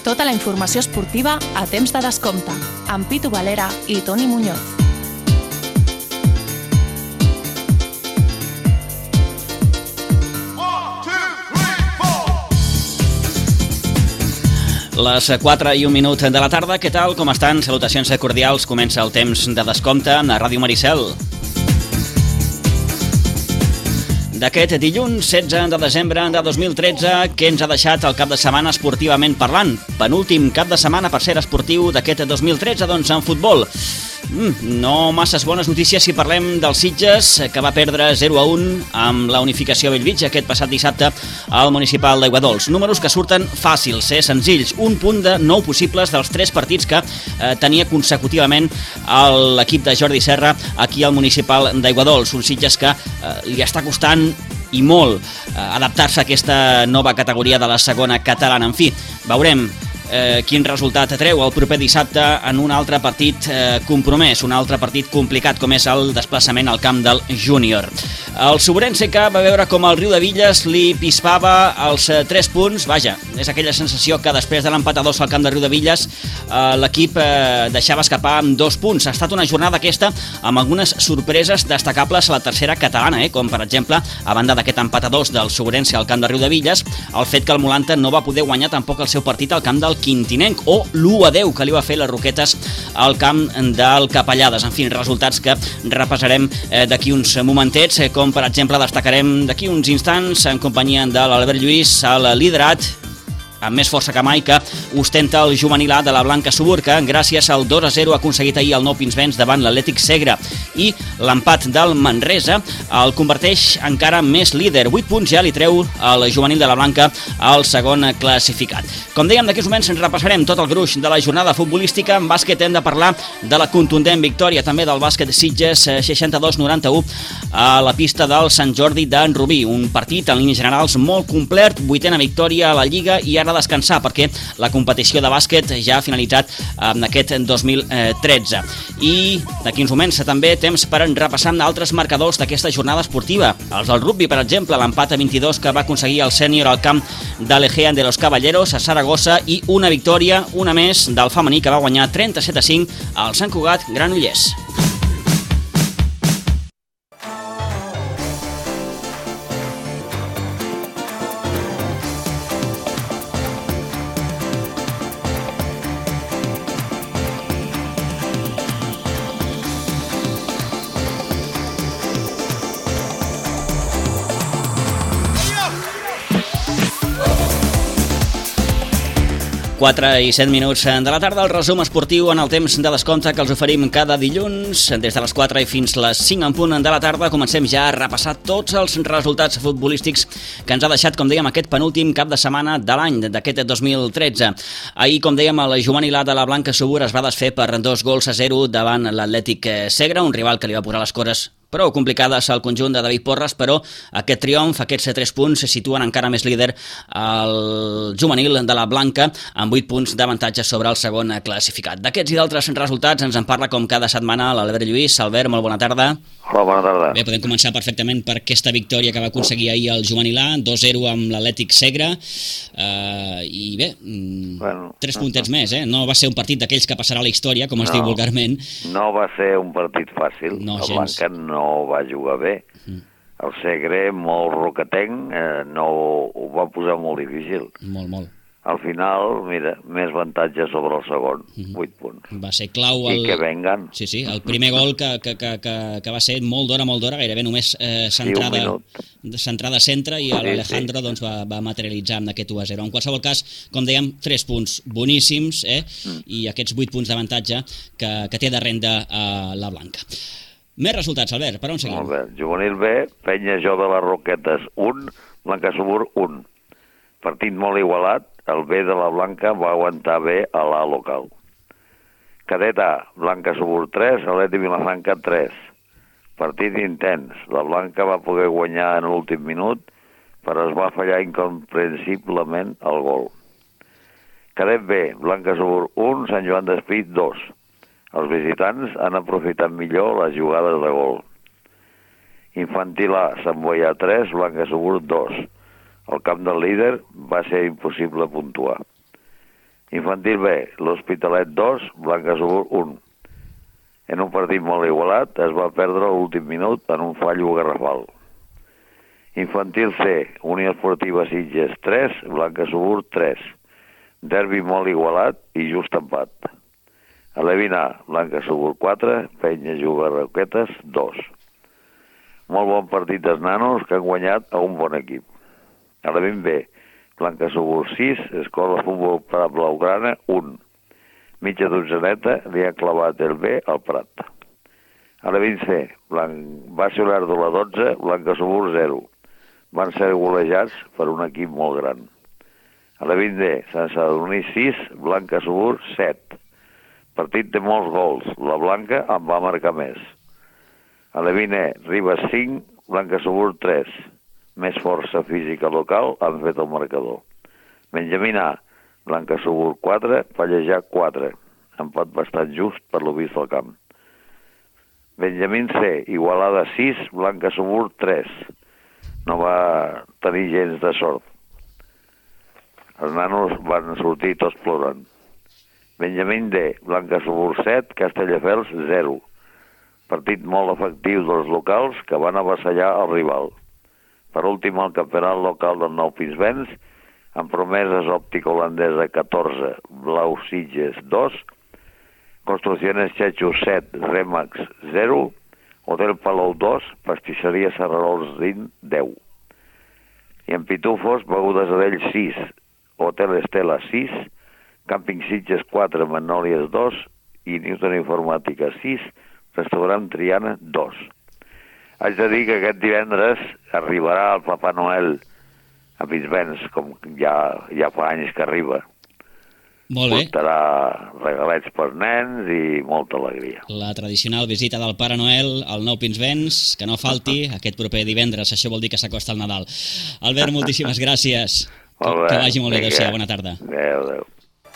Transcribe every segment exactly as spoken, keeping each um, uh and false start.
Tota la informació esportiva a temps de descompte, amb Pitu Valera i Toni Muñoz. Les quatre i un minut de la tarda, què tal? Com estan? Salutacions cordials, comença el temps de descompte a Ràdio Maricel. D'aquest dilluns setze de desembre de dos mil tretze, què ens ha deixat el cap de setmana esportivament parlant? Penúltim cap de setmana per ser esportiu d'aquest dos mil tretze, doncs en futbol. Mm, no masses bones notícies si parlem dels Sitges, que va perdre zero a un amb la unificació a Bellvitge aquest passat dissabte al municipal d'Aiguadols. Números que surten fàcils, eh, senzills. Un punt de nou possibles dels tres partits que eh, tenia consecutivament l'equip de Jordi Serra aquí al municipal d'Aiguadols. Un Sitges que eh, li està costant i molt eh, adaptar-se a aquesta nova categoria de la segona catalana. En fi, veurem Eh, quin resultat treu el proper dissabte en un altre partit eh, compromès, un altre partit complicat com és el desplaçament al camp del Júnior. El Sobrense que va veure com el Riudevilles li pispava els eh, tres punts. Vaja, és aquella sensació que després de l'empat a dos al camp de Riudevilles eh, l'equip eh, deixava escapar amb dos punts. Ha estat una jornada aquesta amb algunes sorpreses destacables a la tercera catalana, eh, com per exemple, a banda d'aquest empat a dos del Sobrense al camp de Riudevilles, el fet que el Molanta no va poder guanyar tampoc el seu partit al camp del Quintinenc, o l'u a deu que li va fer les Roquetes al camp del Capellades. En fi, resultats que repassarem eh, d'aquí uns momentets, eh, com per exemple destacarem d'aquí uns instants en companyia de l'Albert Lluís, el liderat amb més força que mai que ostenta el juvenil A de la Blanca Subur, que gràcies al dos a zero ha aconseguit ahir el nou Pinsbens davant l'Atlètic Segre, i l'empat del Manresa el converteix encara més líder. vuit punts ja li treu el juvenil de la Blanca al segon classificat. Com dèiem, d'aquí uns moments ens repassarem tot el gruix de la jornada futbolística. En bàsquet hem de parlar de la contundent victòria també del bàsquet Sitges seixanta-dos noranta-u a la pista del Sant Jordi d'en Rubí. Un partit en línies generals molt complet, vuitena victòria a la Lliga i ara descansar perquè la competició de bàsquet ja ha finalitzat en aquest dos mil tretze. I d'aquí uns moments també temps per repassar altres marcadors d'aquesta jornada esportiva. Els del rugby, per exemple, l'empat a vint-i-dos que va aconseguir el sènior al camp de l'Egean de los Caballeros a Saragossa, i una victòria, una més, del femení que va guanyar trenta-set a cinc al Sant Cugat Granollers. quatre i set minuts de la tarda, el resum esportiu en el temps de descompte que els oferim cada dilluns des de les quatre i fins les cinc en punt de la tarda. Comencem ja a repassar tots els resultats futbolístics que ens ha deixat, com dèiem, aquest penúltim cap de setmana de l'any d'aquest dos mil tretze. Ahir, com dèiem, el juvenil A de la Blanca Subur es va desfer per dos gols a zero davant l'Atlètic Segre, un rival que li va posar les cores prou complicades al conjunt de David Porras, però aquest triomf, aquests tres punts, se situen encara més líder el juvenil de la Blanca, amb vuit punts d'avantatge sobre el segon classificat. D'aquests i d'altres resultats ens en parla com cada setmana l'Albert Lluís. Albert, molt bona tarda. Hola, bona tarda. Bé, podem començar perfectament per aquesta victòria que va aconseguir ahir el juvenil A, dos a zero amb l'Atlètic Segre, uh, i bé, bueno, tres puntets no, més, eh? No va ser un partit d'aquells que passarà a la història, com es no, diu vulgarment. No va ser un partit fàcil, no, el gens. Blanca no va jugar bé. Mm. El Segre, molt roquetenc, eh, no ho va posar molt difícil. Molt, molt. Al final, mira, més avantatge sobre el segon, mm-hmm. vuit punts. Va ser clau el... I que venguen. Sí, sí, el primer gol que, que, que, que, que va ser molt d'hora, molt d'hora, gairebé només eh, centrada, sí, centrada a centre, i sí, l'Alejandro sí. doncs, va, va materialitzar amb aquest u a zero. En qualsevol cas, com dèiem, tres punts boníssims, eh? Mm. I aquests vuit punts d'avantatge que, que té de renda a la Blanca. Més resultats, Albert, per on seguim? Molt bé. Juvenil B, Penya Jove de les Roquetes, un, Blanca Subur, un. Partit molt igualat, el B de la Blanca va aguantar bé a l'A local. Cadet A, Blanca Subur tres, Atlètic Vilafranca tres. Partit intens. La Blanca va poder guanyar en l'últim minut, però es va fallar incomprensiblement el gol. Cadet B, Blanca Subur un, Sant Joan d'Espí dos. Els visitants han aprofitat millor les jugades de gol. Infantil A, Sant Boià tres, Blanca Subur dos. Al camp del líder va ser impossible puntuar. Infantil B, l'Hospitalet dos, Blancasabur un. En un partit molt igualat es va perdre l'últim minut en un fallo garrafal. Infantil C, Unió Esportiva Sitges tres, Blancasabur tres. Derbi molt igualat i just empat. Alevin A, Blancasabur quatre, Penya Juga Roquetes dos. Molt bon partit dels nanos que han guanyat a un bon equip. Alevin B, Blancasabur sis, Escola Futbol Prat Blaugrana un. Mitja dotzeneta li ha clavat el B al Prat. Alevin C, Baixa Olèrdola dotze, Blancasabur zero. Van ser golejats per un equip molt gran. Alevin D, Sant Sadurní sis, Blancasabur set. Partit de molts gols, la Blanca en va marcar més. Alevin E, Ribes cinc, Blancasabur tres. Més força física local han fet el marcador. Benjamín A, Blancasabur quatre, Pallejà quatre. Empat bastant just per lo vist al camp. Benjamín C, Igualada sis, Blancasabur tres. No va tenir gens de sort. Els nanos van sortir tots plorant. Benjamín D, Blancasabur set, Castelldefels zero. Partit molt efectiu dels locals que van avassallar el rival. Per últim, el campionat local del Nou Pinsbens, amb promeses òptica holandesa catorze, Blau Sitges dos, Construcciones Chechu set, Remax zero, Hotel Palou dos, Pastisseria Serrarols deu. I en Pitufos, Begudes Adell sis, Hotel Estela sis, Càmping Sitges quatre, Magnòlies dos i Newton Informàtica sis, Restaurant Triana dos. Haig de dir que aquest divendres arribarà el Papà Noel a Pinsbens, com ja, ja fa anys que arriba. Molt bé. Portarà regalets per nens i molta alegria. La tradicional visita del Pare Noel al Nou Pinsbens, que no falti aquest proper divendres, això vol dir que s'acosta el Nadal. Albert, moltíssimes gràcies. Molt bé. Que vagi molt bé, adéu-siau, bona tarda. Adéu, adéu.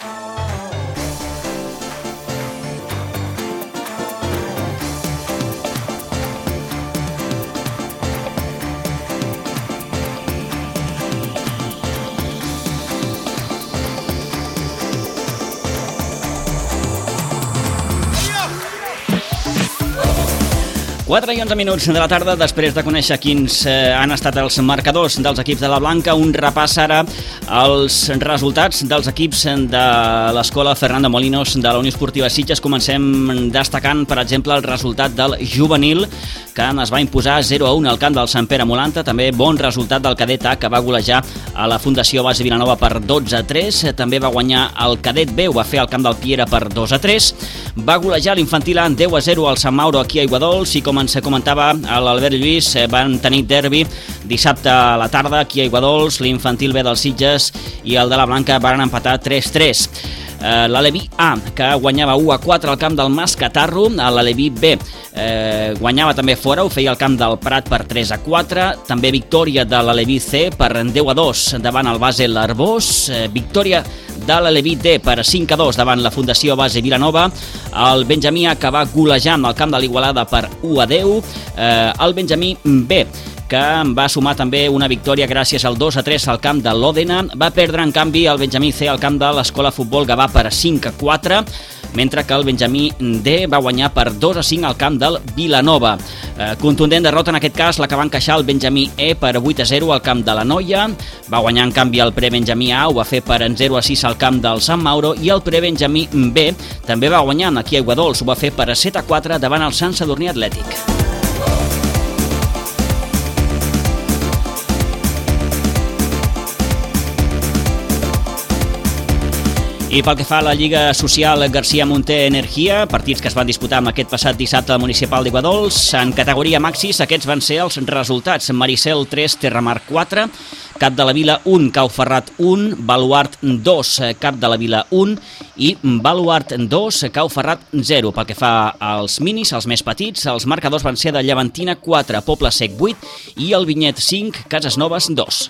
quatre i onze minuts de la tarda, després de conèixer quins eh, han estat els marcadors dels equips de la Blanca, un repàs ara als resultats dels equips de l'escola Fernando Molinos de la Unió Esportiva Sitges. Comencem destacant, per exemple, el resultat del juvenil, que es va imposar zero a un al camp del Sant Pere Molanta. També bon resultat del cadet A, que va golejar a la Fundació Base Vilanova per dotze a tres. També va guanyar el cadet B, ho va fer al camp del Piera per dos a tres. Va golejar l'infantil A deu a zero al Sant Mauro aquí a Aiguadols, i com ens comentava l'Albert Lluís, van tenir derbi dissabte a la tarda aquí a Aiguadols. L'infantil B del Sitges i el de la Blanca van empatar tres a tres. L'Aleví A, que guanyava u a quatre al camp del Mascatarro. L'Aleví B eh, guanyava també fora, ho feia al camp del Prat per tres a quatre. També victòria de l'Aleví C per deu a dos davant el base l'Arbós. Eh, victòria de l'Aleví D per cinc a dos davant la Fundació Base Vilanova. El Benjamí A, que va golejar al camp de l'Igualada per u a deu. Eh, el Benjamí B, que va sumar també una victòria gràcies al dos a tres al camp de l'Òdena. Va perdre, en canvi, el Benjamí C al camp de l'Escola Futbol Gavà per cinc a quatre, mentre que el Benjamí D va guanyar per dos a cinc al camp del Vilanova. Eh, contundent derrota, en aquest cas, la que va encaixar el Benjamí E per vuit a zero al camp de la Noia. Va guanyar, en canvi, el pre-Benjamí A, ho va fer per zero a sis al camp del Sant Mauro, i el pre-Benjamí B també va guanyar aquí a Aiguadols, ho va fer per set a quatre davant el Sant Sadurní Atlètic. I pel que fa a la Lliga Social García Monter Energia, partits que es van disputar amb aquest passat dissabte al municipal d'Aiguadols, en categoria maxis aquests van ser els resultats. Maricel tres, Terramar quatre, Cap de la Vila un, Cau Ferrat un, Baluart dos, Cap de la Vila un i Baluart dos, Cau Ferrat zero. Pel que fa als minis, els més petits, els marcadors van ser de Llevantina quatre, Poble Sec vuit i el Vinyet cinc, Cases Noves dos.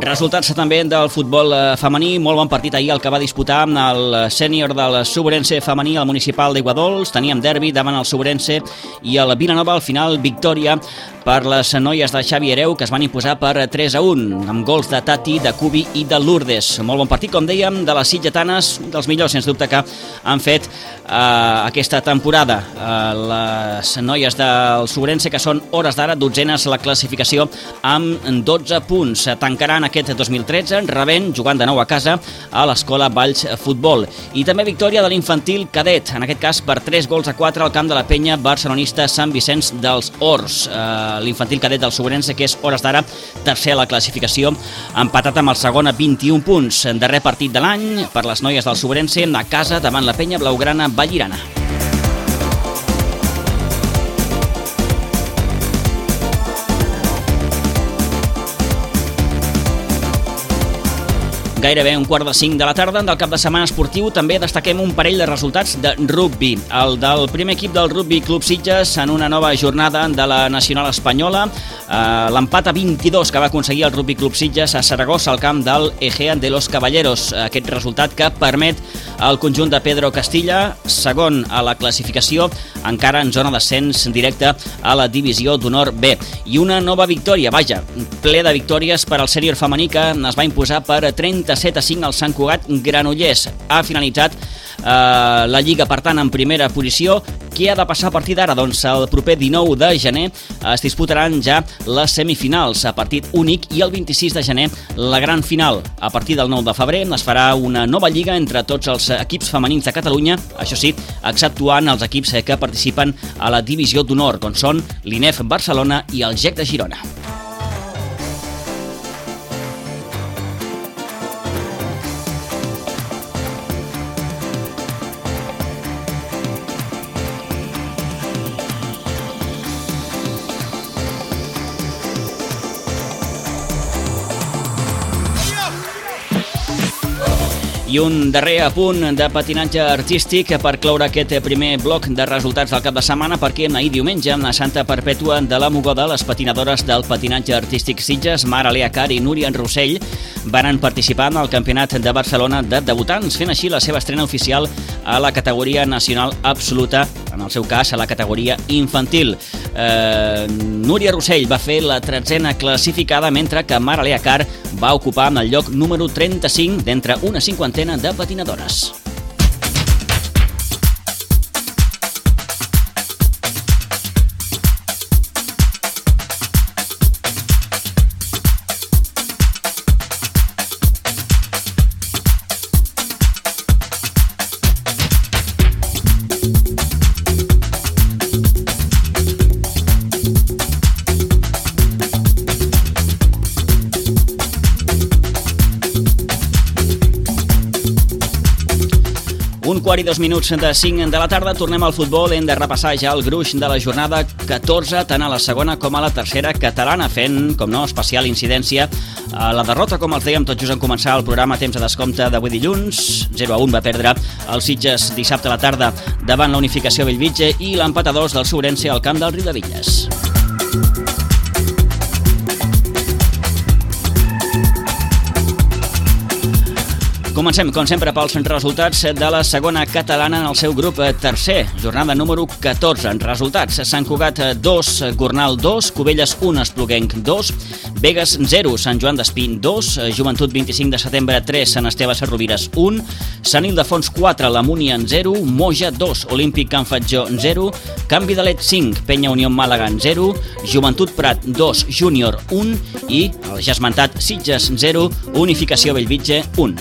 Resultats també del futbol femení, molt bon partit ahir el que va disputar el sènior del Subrense femení al municipal d'Aiguadols. Teníem derbi davant el Subrense i el Vilanova, al final victòria per les noies de Xavi Hereu, que es van imposar per tres a un, amb gols de Tati, de Cubi i de Lourdes. Molt bon partit, com dèiem, de les sitgetanes, dels millors, sens dubte, que han fet eh, aquesta temporada. Eh, les noies del Subrense, que són hores d'ara dotzenes la classificació amb dotze punts. Tancaran aquest dos mil tretze, rebent, jugant de nou a casa, a l'Escola Valls Futbol. I també victòria de l'infantil cadet, en aquest cas per tres gols a quatre al camp de la penya barcelonista Sant Vicenç dels Horts. Eh, l'infantil cadet del Subrense, que és hores d'ara tercer a la classificació, empatat amb el segon a vint-i-un punts. Darrer partit de l'any per les noies del Subrense a casa davant la penya blaugrana Vallirana. Gairebé un quart de cinc de la tarda del cap de setmana esportiu. També destaquem un parell de resultats de rugbi. El del primer equip del Rugbi Club Sitges en una nova jornada de la Nacional Espanyola. Eh, L'empat a vint-i-dos que va aconseguir el Rugbi Club Sitges a Saragossa al camp del Egea de los Caballeros. Aquest resultat que permet al conjunt de Pedro Castilla, segon a la classificació, encara en zona d'ascens directe a la divisió d'honor B. I una nova victòria, vaja, ple de victòries per al sènior femení, que es va imposar per trenta-set a cinc al Sant Cugat Granollers. Ha finalitzat eh, la Lliga, per tant, en primera posició. Què ha de passar a partir d'ara? Doncs el proper dinou de gener es disputaran ja les semifinals a partit únic i el vint-i-sis de gener la gran final. A partir del nou de febrer es farà una nova lliga entre tots els equips femenins de Catalunya, això sí, exceptuant els equips que participen a la divisió d'honor, com són l'I N E F Barcelona i el G E C de Girona. I un darrer apunt de patinatge artístic per cloure aquest primer bloc de resultats del cap de setmana, perquè ahir diumenge, a Santa Perpètua de la Mogoda, les patinadores del patinatge artístic Sitges, Mara Lea Car i Núria Rossell, van participar en el Campionat de Barcelona de debutants, fent així la seva estrena oficial a la categoria nacional absoluta, en el seu cas a la categoria infantil. Eh, Núria Rossell va fer la tretzena classificada, mentre que Mara Lea Car va ocupar el lloc número trenta-cinc d'entre una cinquantena de patinadores. Un quart i dos minuts de cinc de la tarda, tornem al futbol. Hem de repassar ja el gruix de la jornada catorze, tant a la segona com a la tercera catalana, fent, com no, especial incidència a la derrota, com els dèiem tot just en començar el programa Temps de Descompte d'avui dilluns. zero a un va perdre el Sitges dissabte a la tarda davant la Unificació Bellvitge i l'empat a dos del Subrense al camp del Riudebitlles. Comencem, com sempre, pels resultats de la segona catalana en el seu grup tercer, jornada número catorze. Resultats: Sant Cugat dos, Gornal dos, Cubelles un, Espluguenc dos, Begues zero, Sant Joan d'Espí dos, Joventut vint-i-cinc de setembre tres, Sant Esteve Sesrovires un, Sant Ildefons quatre, La Múnia zero, Moja dos, Olímpic Can Fatjó zero, Can Vidalet cinc, Penya Unió Màlaga zero, Joventut Prat dos, Júnior un i el ja esmentat Sitges zero, Unificació Bellvitge un.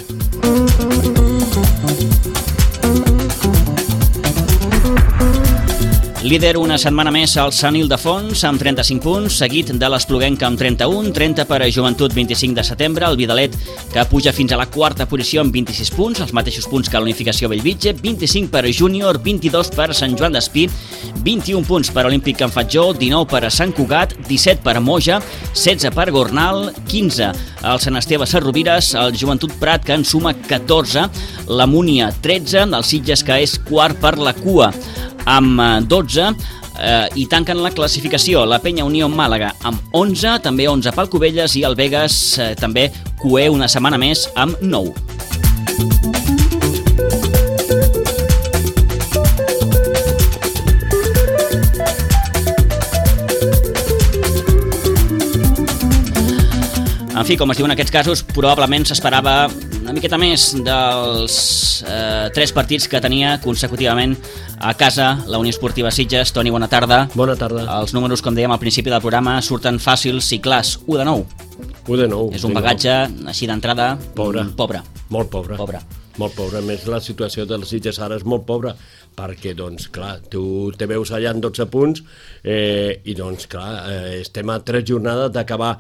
Líder una setmana més el Sant Ildefons amb trenta-cinc punts, seguit de l'Espluguenc amb trenta-un, trenta per a Joventut vint-i-cinc de setembre, el Vidalet que puja fins a la quarta posició amb vint-i-sis punts, els mateixos punts que l'Unificació Bellvitge, vint-i-cinc per a Júnior, vint-i-dos per a Sant Joan d'Espí, vint-i-un punts per a Olímpic Can Fatjó, dinou per a Sant Cugat, disset per a Moja, setze per a Gornal, quinze el Sant Esteve Sesrovires, el Joventut Prat que en suma catorze, la Múnia tretze, el Sitges que és quart per la cua amb dotze, eh, i tanquen la classificació la Penya Unió Màlaga amb onze, també onze pel Cubelles i el Begues eh, també coer una setmana més amb nou. En fi, com es diu en aquests casos, probablement s'esperava una miqueta més dels eh, tres partits que tenia consecutivament a casa la Unió Esportiva Sitges. Toni, bona tarda. Bona tarda. Els números, com dèiem al principi del programa, surten fàcils i clars. u de nou. u de nou. És un bagatge, així d'entrada, pobre. pobre. Molt pobre. Pobre. Molt pobre. A més, la situació dels Sitges ara és molt pobra, perquè, doncs, clar, tu te veus allà en dotze punts eh, i, doncs, clar, eh, estem a tres jornades d'acabar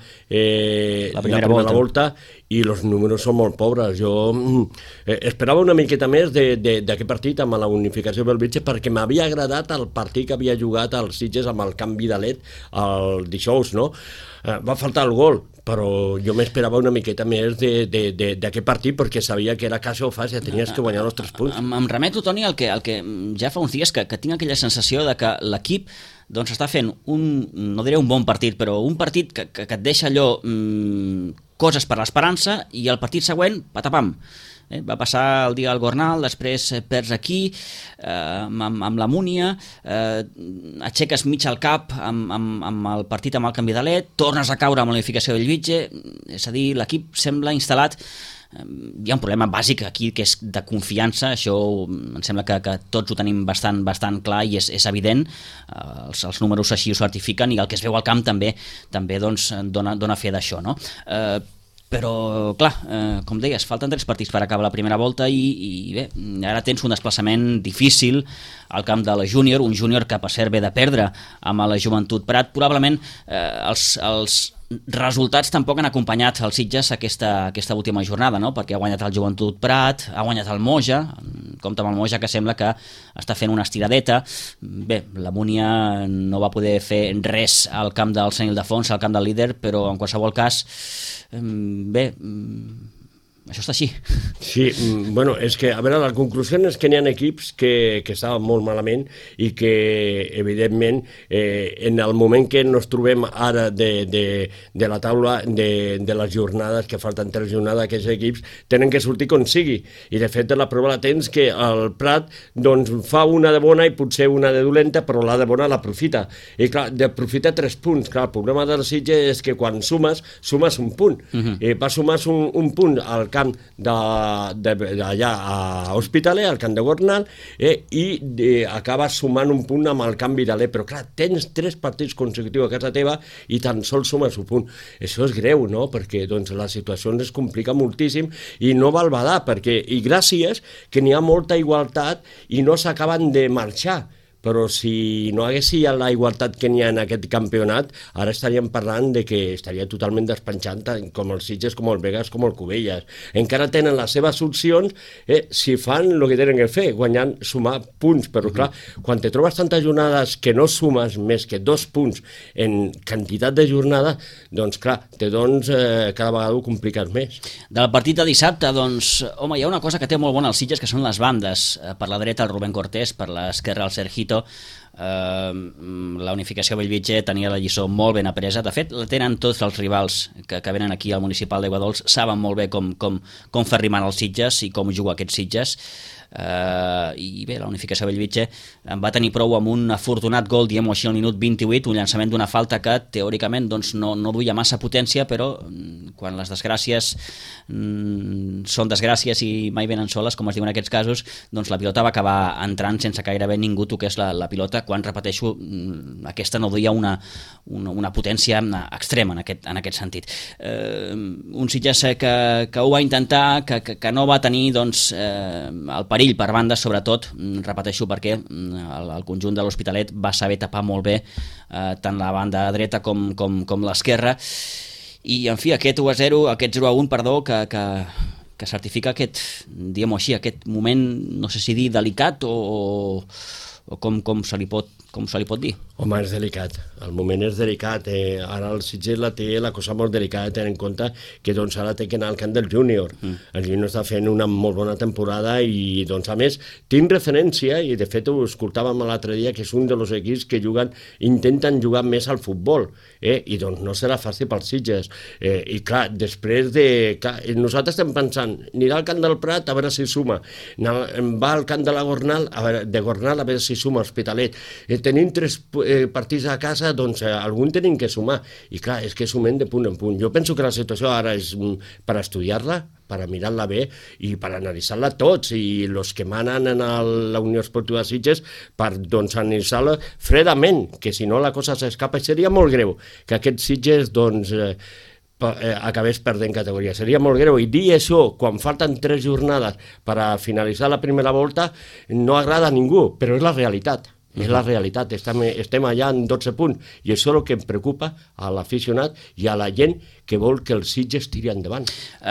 eh, la primera, la primera volta. volta i els números són molt pobres. Jo eh, esperava una miqueta més d'aquest partit amb la unificació del Belvitge, perquè m'havia agradat el partit que havia jugat els Sitges amb el canvi de led el dijous, no? Eh, va faltar el gol, però jo m'esperava una miqueta més d'aquest partit, perquè sabia que era casa o fase, tenies que guanyar els tres punts. Em, em remeto, Toni, al que, al que ja fa uns dies que, que tinc aquella sensació de que l'equip doncs, està fent un, no diré un bon partit, però un partit que, que, que et deixa allò mmm, coses per l'esperança, i el partit següent, patapam. Eh, va passar el dia al Gornal, després eh, perds aquí, eh, amb, amb la Múnia, eh, aixeques mig al cap amb, amb, amb el partit amb el canvi de led, tornes a caure amb la unificació del Belvitge, és a dir, l'equip sembla instal·lat. Eh, hi ha un problema bàsic aquí, que és de confiança, això em sembla que, que tots ho tenim bastant, bastant clar i és, és evident, eh, els, els números així ho certifiquen, i el que es veu al camp també, també doncs, dona, dona fe d'això, no? Eh, Però, clar, eh, com deies, falten tres partits per acabar la primera volta i, i bé, ara tens un desplaçament difícil al camp de la Júnior, un Júnior que per cert ve de perdre amb la Joventut Prat. Probablement eh, els, els resultats tampoc han acompanyat els Sitges aquesta, aquesta última jornada, no? Perquè ha guanyat el Joventut Prat, ha guanyat el Moja, compte amb el Moja, que sembla que està fent una estiradeta. Bé, la Múnia no va poder fer res al camp del Sant Ildefons, al camp del líder, però en qualsevol cas, bé, això està així. Sí, bueno, és que, a veure, la conclusió és que n'hi ha equips que, que estaven molt malament i que, evidentment, eh, en el moment que ens trobem ara de, de, de la taula de, de les jornades, que falten tres jornades, aquests equips tenen que sortir com sigui. I, de fet, la prova la tens que el Prat doncs, fa una de bona i potser una de dolenta, però la de bona l'aprofita. I, clar, d'aprofitar tres punts. Clar, el problema del Sitges és que quan sumes, sumes un punt. Uh-huh. I va sumar un, un punt al camp d'allà a Hospitalet, al camp de Gornal, eh, i eh, acabes sumant un punt amb el canvi de l'E. Però clar, tens tres partits consecutius a casa teva i tan sols sumes un punt. Això és greu, no? Perquè doncs, la situació es complica moltíssim i no val badar, perquè, i gràcies que n'hi ha molta igualtat i no s'acaben de marxar. Però si no hagués la igualtat que n'hi ha en aquest campionat, ara estaríem parlant de que estaria totalment despenjant com els Sitges, com el Vegas, com el Cubelles. Encara tenen les seves opcions eh, si fan el que tenen que fer, guanyant, sumar punts. Però clar, quan te trobes tantes jornades que no sumes més que dos punts en quantitat de jornada, doncs clar, te dones eh, cada vegada ho compliques més. Del partit de dissabte, doncs, home, hi ha una cosa que té molt bona els Sitges, que són les bandes. Per la dreta el Rubén Cortés, per l'esquerra el Sergito. Uh, la unificació Bellvitge tenia la lliçó molt ben apresa. De fet, la tenen tots els rivals que, que venen aquí al municipal d'Aiguadols, saben molt bé com, com, com fer rimar els Sitges i com juga aquests Sitges. Uh, i bé, la unificació Bellvitge en va tenir prou amb un afortunat gol, diem així, al minut vint-i-vuit, un llançament d'una falta que teòricament doncs, no, no duia massa potència, però quan les desgràcies mm, són desgràcies i mai venen soles, com es diu en aquests casos, doncs la pilota va acabar entrant sense que gairebé ningú toqués la, la pilota, quan, repeteixo, aquesta no duia una, una, una potència extrema en aquest, en aquest sentit. Uh, un Sitges que, que ho va intentar, que, que, que no va tenir doncs, eh, el perill per bandes, sobretot, repeteixo, perquè el, el conjunt de l'Hospitalet va saber tapar molt bé eh, tant la banda dreta com, com, com l'esquerra, i en fi, aquest u a zero, aquest zero a un, perdó, que, que, que certifica aquest, diguem-ho així, aquest moment, no sé si dir delicat o, o com, com, se li pot, com se li pot dir? Home, és delicat. El moment és delicat. Eh, ara el Sitges la té la cosa molt delicada, tenint en compte que doncs, ara té que anar al camp del júnior. Mm. El júnior està fent una molt bona temporada i, doncs, a més, tinc referència, i de fet ho escoltàvem l'altre dia, que és un dels equips que juguen, intenten jugar més al futbol, eh? I doncs no serà fàcil pels Sitges. Eh, I clar, després de... Clar, nosaltres estem pensant, anirà al camp del Prat a veure si suma, va al camp de la Gornal, a veure, de Gornal a veure si suma Hospitalet. Eh, tenim tres eh, partits a casa, doncs eh, algun tenim que sumar. I clar, és que sumem de punt en punt. Jo penso que la situació ara és per estudiar-la, per mirar-la bé i per analitzar-la tots, i els que manen en el, la Unió Esportiva Sitges per doncs, analitzar-la fredament, que si no la cosa s'escapa, seria molt greu que aquests Sitges doncs, eh, eh, acabés perdent categoria. Seria molt greu, i dir això quan falten tres jornades per a finalitzar la primera volta no agrada a ningú, però és la realitat. És la realitat, estem, estem allà en dotze punts, i això és el que em preocupa a l'aficionat i a la gent que vol que el Sitges tiri endavant.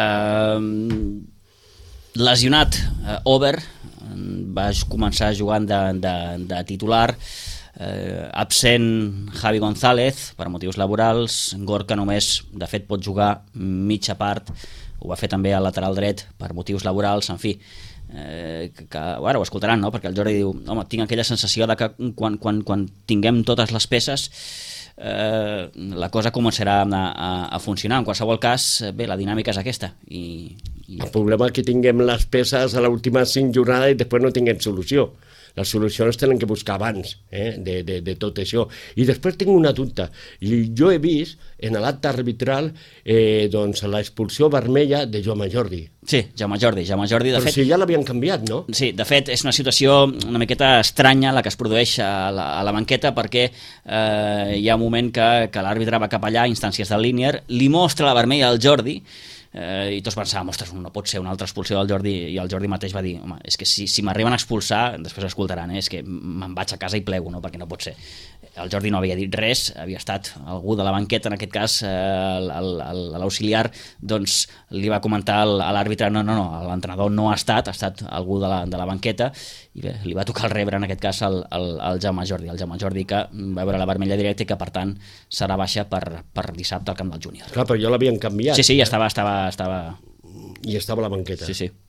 Uh, lesionat, uh, Over, va començar jugant de, de, de titular, uh, absent Javi González per motius laborals, Gorka només, de fet, pot jugar mitja part, ho va fer també al lateral dret per motius laborals, en fi, Eh, que, que ara ho escoltaran, no? Perquè el Jordi diu, home, tinc aquella sensació de que quan, quan, quan tinguem totes les peces eh, la cosa començarà a, a, a funcionar. En qualsevol cas, bé, la dinàmica és aquesta i, i... El problema és que tinguem les peces a l'última cinc jornades i després no tinguem solució. Les solucions tenen que buscar abans eh, de, de, de tot això. I després tinc una dubte. I jo he vist en l'acte arbitral eh, doncs, l'expulsió vermella de Jaume Jordi. Sí, Jaume Jordi. Jaume Jordi de Però fet, si ja l'havien canviat, no? Sí, de fet, és una situació una miqueta estranya la que es produeix a la, a la banqueta, perquè eh, hi ha un moment que, que l'àrbitre va cap allà, instàncies del Línier, li mostra la vermella al Jordi, Eh, i tots pensàvem, ostres, no pot ser una altra expulsió del Jordi, i el Jordi mateix va dir, home, és que si, si m'arriben a expulsar, després escoltaran, eh, és que me'n vaig a casa i plego, no? Perquè no pot ser. El Jordi no havia dit res, havia estat algú de la banqueta, en aquest cas eh, l'auxiliar, doncs li va comentar a l'àrbitre, no, no, no, l'entrenador no ha estat, ha estat algú de la, de la banqueta, i bé, li va tocar el rebre en aquest cas al, al, al Jaume Jordi, el Jaume Jordi que va veure la vermella directa i que per tant serà baixa per, per dissabte al camp del Júnior. Clar, però ja l'havien canviat. Sí, sí, ja estava, estava, estava... I estava a la banqueta. Sí, sí.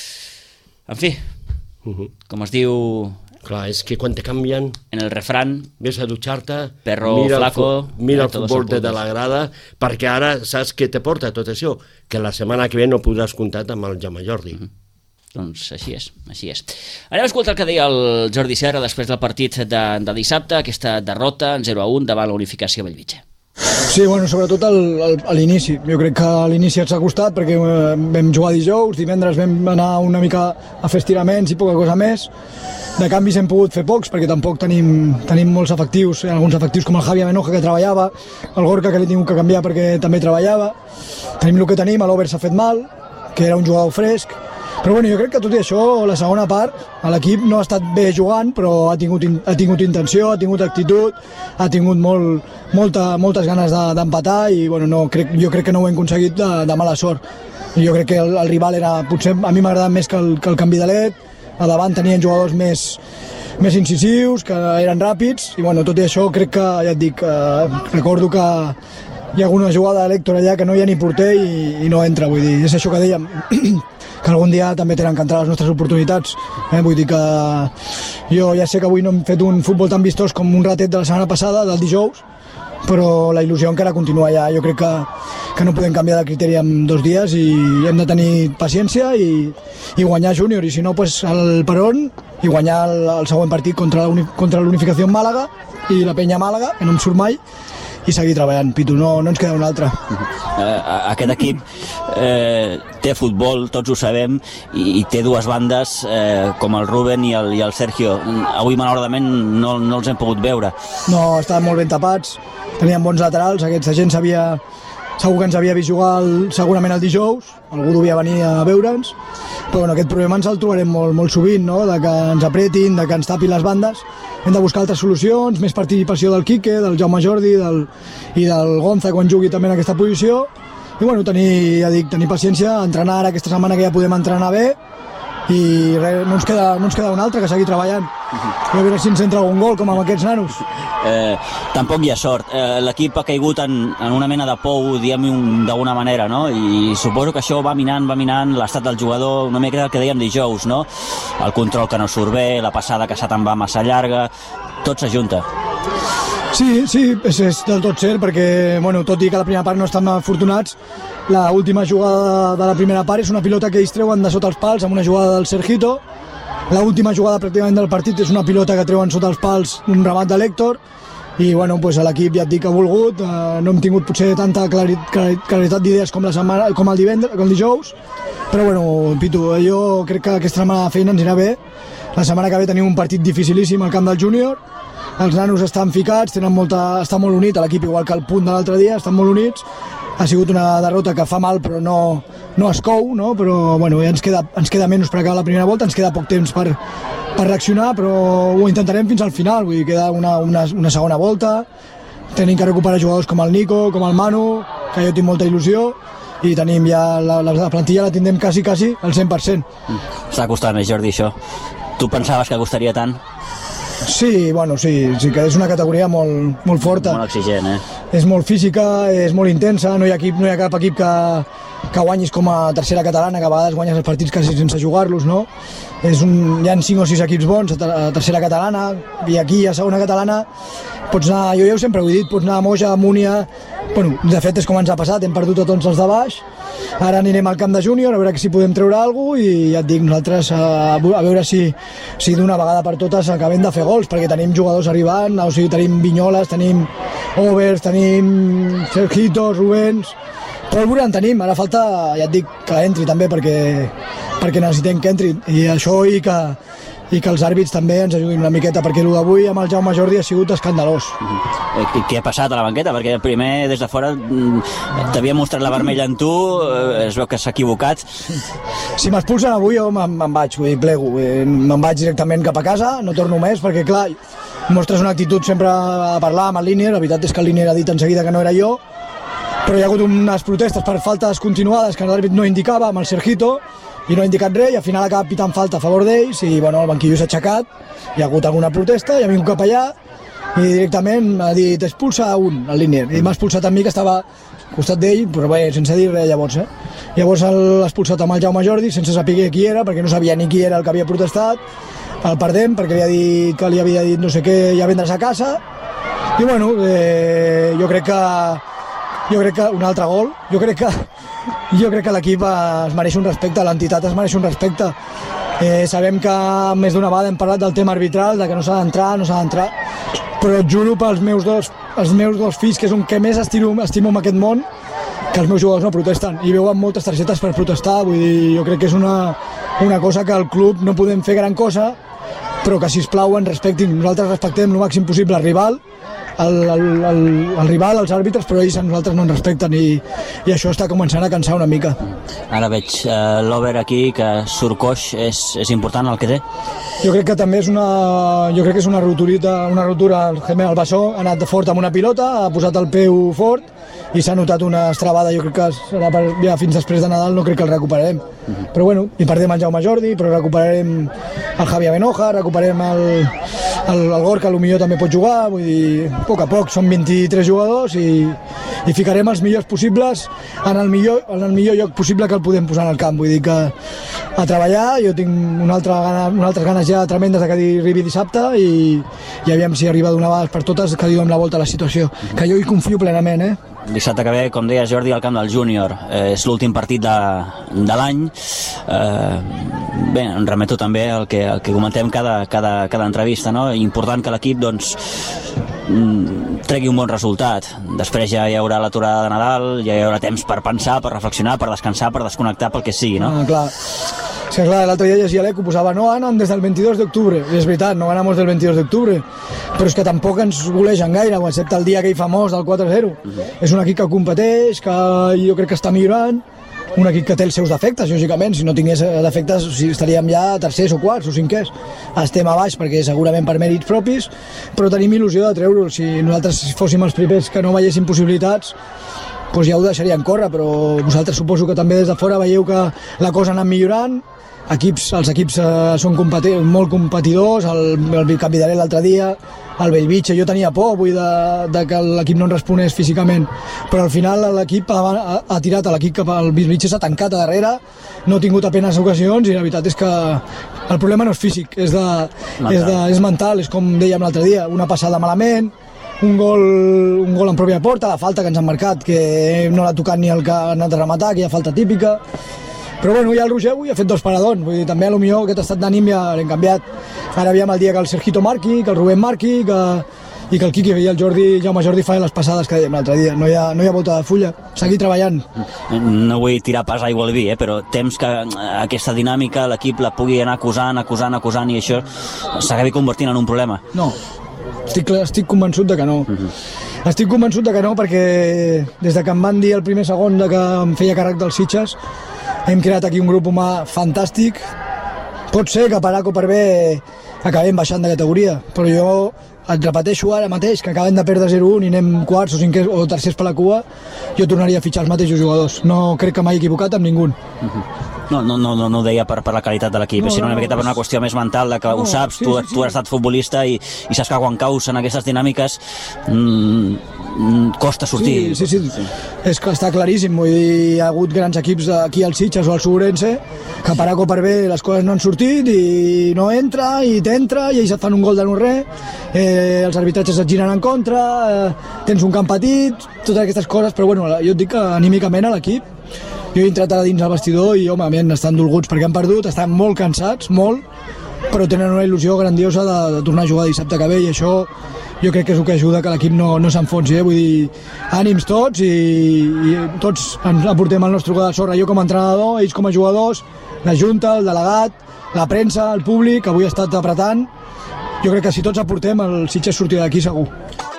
En fi, Uh -huh. com es diu... Clar, és que quan te canvien... En el refrán... Ves a dutxar-te, Perro mira flaco, el, mira el eh, futbol de, de la grada, perquè ara saps què te porta tot això? Que la setmana que ve no podràs comptar amb el Jaume Jordi. Uh -huh. Doncs així és, així és. Anem a escoltar el que deia el Jordi Serra després del partit de, de dissabte, aquesta derrota en zero a un davant la Unificació Bellvitge. Sí, bueno, sobretot al, al, a l'inici. Jo crec que a l'inici ens ha costat perquè eh, vam jugar dijous, divendres vam anar una mica a fer estiraments i poca cosa més. De canvis hem pogut fer pocs perquè tampoc tenim, tenim molts efectius, alguns efectius com el Javi Amenoja que treballava, el Gorka que l'he tingut que canviar perquè també treballava. Tenim el que tenim, l'Over s'ha fet mal, que era un jugador fresc. Però bueno, jo crec que tot i això, la segona part, l'equip no ha estat bé jugant, però ha tingut, ha tingut intenció, ha tingut actitud, ha tingut molt, molta, moltes ganes d'empatar, de, i bueno, no, crec, jo crec que no ho hem aconseguit de, de mala sort. Jo crec que el, el rival era, potser a mi m'agradava més que el, que el canvi de l'E D, a davant tenien jugadors més, més incisius, que eren ràpids, i bueno, tot i això crec que, ja et dic, eh, recordo que hi ha alguna jugada d'Hèctor allà que no hi ha ni porter i, i no entra, vull dir, és això que dèiem, que algun dia també tenen que entrar les nostres oportunitats. Eh? Vull dir que jo ja sé que avui no hem fet un futbol tan vistós com un ratet de la setmana passada, del dijous, però la il·lusió encara continua allà. Jo crec que, que no podem canviar de criteri en dos dies i hem de tenir paciència i, i guanyar júnior, i si no, pues, el Perón, i guanyar el, el següent partit contra l'Unificació en Màlaga i la Penya Màlaga, que no em surt mai, i seguir treballant, Pitu, no, no ens queda un altre. Uh, aquest equip eh, té futbol, tots ho sabem, i, i té dues bandes eh, com el Rubén i el, i el Sergio. Avui, malauradament, no, no els hem pogut veure. No, estaven molt ben tapats, tenien bons laterals, aquesta gent sabia, segur que ens havia vist jugar el, segurament el dijous, algú devia venir a veure'ns, però bueno, aquest problema ens el trobarem molt, molt sovint, no? De que ens apretin, de que ens tapin les bandes. Hem de buscar altres solucions, més participació del Quique, del Jaume Jordi del, i del Gonza quan jugui també en aquesta posició, i bueno, tenir, ja dic, tenir paciència, entrenar ara aquesta setmana que ja podem entrenar bé, i res, no, ens queda, no ens queda un altre que seguir treballant i a veure si ens entra algun gol com amb aquests nanos. Eh, tampoc hi ha sort. Eh, l'equip ha caigut en, en una mena de pou, diguem-ho d'alguna manera, no? I suposo que això va minant, va minant l'estat del jugador, una mica el que dèiem dijous, no? El control que no surt bé, la passada que s'ha te'n va massa llarga, tot s'ajunta. Sí, sí, és, és del tot cert, perquè, bueno, tot i que la primera part no estan afortunats, l'última jugada de la primera part és una pilota que ells treuen de sota els pals amb una jugada del Sergito. L'última jugada pràcticament del partit és una pilota que treuen sota els pals un remat de l'Héctor i bueno, pues, l'equip ja et dic que ha volgut, eh, no hem tingut potser tanta clari, clari, claritat d'idees com, la setmana, com el divendres, com el dijous, però bueno, Pitu, jo crec que aquesta setmana la feina ens anirà bé. La setmana que ve tenim un partit dificilíssim al camp del júnior, els nanos estan ficats, tenen molta, està molt unit l'equip, igual que el punt de l'altre dia, estan molt units. Ha sigut una derrota que fa mal però no, no es cou, no? Però bueno, ja ens queda, ens queda menys per acabar la primera volta, ens queda poc temps per, per reaccionar, però ho intentarem fins al final, vull dir, queda una, una, una segona volta, tenim que recuperar jugadors com el Nico, com el Manu, que jo tinc molta il·lusió, i tenim ja la, la plantilla la tindrem quasi, quasi al cent per cent. Mm. Està costant, Jordi, això. Tu pensaves que costaria tant? Sí, bueno, sí, sí que és una categoria molt, molt forta. Molt exigent, eh? És molt física, és molt intensa, no hi ha, equip, no hi ha cap equip que, que guanyis com a tercera catalana, que a vegades guanyes els partits quasi sense jugar-los, no? És un, hi ha cinc o sis equips bons a tercera catalana, i aquí a segona catalana pots anar, jo ja ho sempre ho he dit, pots anar a Moja, a Múnia, bueno, de fet és com ens ha passat, hem perdut a tots els de baix, ara anirem al camp de júnior a veure si podem treure alguna cosa i ja et dic, nosaltres a, a veure si, si d'una vegada per totes acabem de fer gols, perquè tenim jugadors arribant, o sigui, tenim Vinyoles, tenim Overs, tenim Sergitos, Rubens, pólvora en tenim, ara falta, ja et dic, que entri també perquè, perquè necessitem que entri i això i que, i que els àrbits també ens ajudin una miqueta, perquè el d'avui amb el Jaume Jordi ha sigut escandalós. Mm-hmm. Què ha passat a la banqueta? Perquè primer des de fora t'havia mostrat la vermella en tu, es veu que s'ha equivocat. Si m'expulsen avui jo me'n vaig, vull dir, plego, me'n vaig directament cap a casa, no torno més, perquè clar, mostres una actitud sempre a parlar amb el línier, la veritat és que el línier ha dit en seguida que no era jo, però hi ha hagut unes protestes per faltes continuades que l'àrbit no indicava amb el Sergito, i no ha indicat res, i al final acaba pitant falta a favor d'ells, i bueno, el banquillo s'ha aixecat, hi ha hagut alguna protesta, i ha vingut cap allà, i directament ha dit, expulsa un, el línier, i m'ha expulsat a mi, que estava al costat d'ell, però bé, sense dir res llavors, eh? Llavors l'ha expulsat amb el Jaume Jordi, sense saber qui era, perquè no sabia ni qui era el que havia protestat, el perdem, perquè li ha dit que li havia dit no sé què, ja vendre's a casa, i bueno, eh, jo crec que jo crec que un altre gol, jo crec que jo crec que l'equip es mereix un respecte, l'entitat es mereix un respecte. Eh, sabem que més d'una vegada hem parlat del tema arbitral, de que no s'ha d'entrar, no s'ha d'entrar, però et juro pels meus dos, els meus dos fills, que és un que més estimo, estimo en aquest món, que els meus jugadors no protesten, i veuen moltes targetes per protestar, vull dir, jo crec que és una, una cosa que al club no podem fer gran cosa, però que sisplau ens respectin, nosaltres respectem el màxim possible el rival, el, el, el, el rival, els àrbitres, però ells a nosaltres no ens respecten i, i això està començant a cansar una mica. Ara veig uh, l'Over aquí, que surt coix, és, és important el que té? Jo crec que també és una, jo crec que és una roturita, una rotura, el gemel, el bessó, ha anat fort amb una pilota, ha posat el peu fort i s'ha notat una estrabada, jo crec que serà per, ja fins després de Nadal no crec que el recuperarem. Uh-huh. Però bueno, i perdem el Jaume Jordi, però recuperarem el Javier Benoja, recuperarem el, el, el Gorka, potser també pot jugar, vull dir, a poc a poc, són vint-i-tres jugadors i, i ficarem els millors possibles en el millor, en el millor lloc possible que el podem posar en el camp, vull dir que a treballar, jo tinc una altra gana, una altres ganes ja tremendes de que arribi dissabte i, i aviam si arriba d'una vegada per totes que li donem la volta a la situació, que jo hi confio plenament, eh? Dissabte que ve, com deia Jordi, al camp del júnior. Eh, és l'últim partit de, de l'any. Eh, bé, em remeto també al que, al que comentem cada, cada, cada entrevista, no? Important que l'equip doncs, tregui un bon resultat. Després ja hi haurà l'aturada de Nadal, ja hi haurà temps per pensar, per reflexionar, per descansar, per desconnectar, pel que sigui, no? Ah, clar. És que clar, l'altre dia llegia l'Eco, posava no ganen des del veintidós d'octubre, i és veritat, no ganamos del veintidós d'octubre, però és que tampoc ens golegen gaire, excepte el dia aquell famós del quatre a zero. Uh-huh. És un equip que competeix, que jo crec que està millorant, un equip que té els seus defectes, lògicament, si no tingués defectes o sigui, estaríem ja tercers o quarts o cinquers. Estem a baix perquè segurament per mèrits propis, però tenim il·lusió de treure'l. Si nosaltres fóssim els primers que no veiéssim possibilitats, doncs ja ho deixaríem córrer, però vosaltres suposo que també des de fora veieu que la cosa ha anat millorant, equips, els equips eh, són competi molt competidors, el, el Capitalet l'altre dia, el Bellvitge, jo tenia por avui de, de que l'equip no en responés físicament, però al final l'equip ha, ha, ha tirat a l'equip cap al Bellvitge, s'ha tancat a darrere, no ha tingut apenes ocasions i la veritat és que el problema no és físic, és, de, és, de, és mental, és com dèiem l'altre dia, una passada malament, un gol, un gol en pròpia porta, la falta que ens han marcat, que no l'ha tocat ni el que ha anat a rematar, que hi ha falta típica. Però bueno, ja el Roger avui ha fet dos paradons, vull dir, també a lo millor aquest estat d'ànim ja l'hem canviat. Ara aviam el dia que el Sergito marqui, que el Rubén marqui, que, i que el Quiqui i el Jordi, Jaume Jordi fa les passades que dèiem l'altre dia. No hi, ha, no hi ha volta de fulla, seguir treballant. No vull tirar pas aigua al vi, eh, però temps que aquesta dinàmica l'equip la pugui anar acusant, acusant, acusant i això s'acabi convertint en un problema. No, estic, estic convençut de que no. Uh-huh. Estic convençut de que no perquè des de que em van dir el primer segon de que em feia càrrec dels Sitges hem creat aquí un grup humà fantàstic. Pot ser que per A o per B acabem baixant de categoria, però jo et repeteixo ara mateix que acabem de perdre zero un i anem quarts o cinquers o tercers per la cua, jo tornaria a fitxar els mateixos jugadors. No crec que m'hagi equivocat amb ningú. Uh-huh. No, no, no, no ho deia per, per la qualitat de l'equip, no, sinó una no, miqueta per una qüestió més mental de que no, ho saps, sí, tu, sí, sí. tu has estat futbolista i, i saps que quan caus en aquestes dinàmiques mmm, costa sortir. Sí, sí, sí, sí. És que està claríssim, vull dir, hi ha hagut grans equips aquí al Sitges o al Segurense que per A o per B les coses no han sortit i no entra i t'entra i ells et fan un gol de no res, eh, els arbitratges et giren en contra, eh, tens un camp petit, totes aquestes coses, però bueno, jo et dic que anímicament a l'equip jo he entrat a dins del vestidor i, home, estan dolguts perquè han perdut, estan molt cansats, molt, però tenen una il·lusió grandiosa de, de tornar a jugar dissabte que ve i això jo crec que és el que ajuda que l'equip no, no s'enfonsi, eh? Vull dir, ànims tots i, i tots ens aportem el nostre gra de sorra, jo com a entrenador, ells com a jugadors, la Junta, el delegat, la premsa, el públic, que avui ha estat apretant, jo crec que si tots aportem el Sitges sortirà d'aquí segur.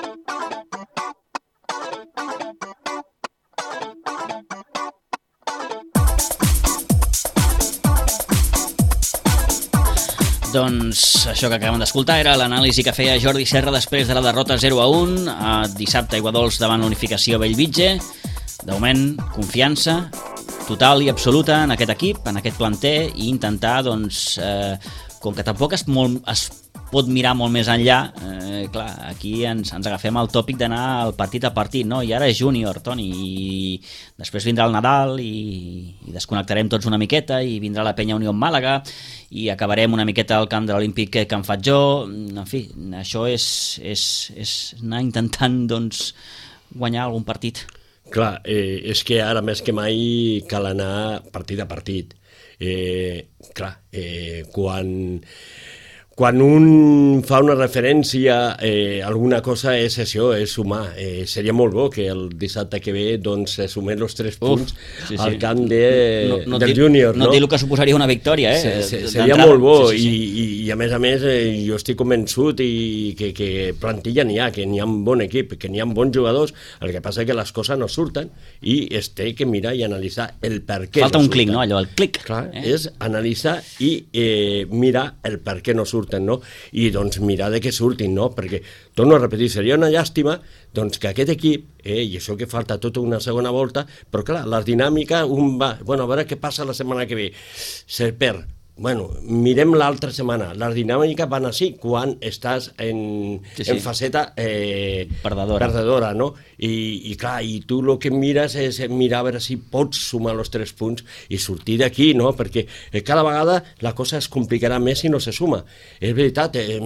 Doncs això que acabem d'escoltar era l'anàlisi que feia Jordi Serra després de la derrota zero a un a dissabte a Aiguadols davant l'Unificació Bellvitge. De moment, confiança total i absoluta en aquest equip, en aquest planter i intentar, doncs, eh, com que tampoc es, molt, es pot mirar molt més enllà, eh, clar, aquí ens, ens agafem el tòpic d'anar al partit a partit, no? I ara és júnior, Toni, i després vindrà el Nadal i, i desconnectarem tots una miqueta i vindrà la Penya Unió en Màlaga i acabarem una miqueta al camp de l'Olímpic que en faig jo. En fi, això és, és, és anar intentant, doncs, guanyar algun partit. Clar, eh, és que ara més que mai cal anar partit a partit. Eh, clar, eh, quan... Quan un fa una referència a eh, alguna cosa és això, és sumar. Eh, seria molt bo que el dissabte que ve doncs, se sumen els tres punts Uf, sí, sí. al camp de, no, no del júnior. No, no et dic el que suposaria una victòria, eh? Se, se, seria molt bo sí, sí, sí. I, i, i a més a més eh, jo estic convençut i que, que plantilla n'hi ha, que n'hi ha un bon equip, que n'hi ha bons jugadors, el que passa és que les coses no surten i es té que mirar i analitzar el per què Falta no un clic, no? Allò, el clic. Clar, eh? És analitzar i eh, mirar el per què no surten. No? I doncs mirar de què surtin, no? Perquè, torno a repetir, seria una llàstima doncs, que aquest equip, eh, i això que falta tota una segona volta, però clar, la dinàmica, un va, bueno, a veure què passa la setmana que ve, se perd. Bueno, mirem l'altra setmana. La dinàmica van així quan estàs en, sí, sí. en faceta eh, perdedora. perdedora, no? I, i clar, i tu el que mires és mirar a veure si pots sumar els tres punts i sortir d'aquí, no? Perquè eh, cada vegada la cosa es complicarà més si no se suma. És veritat, eh,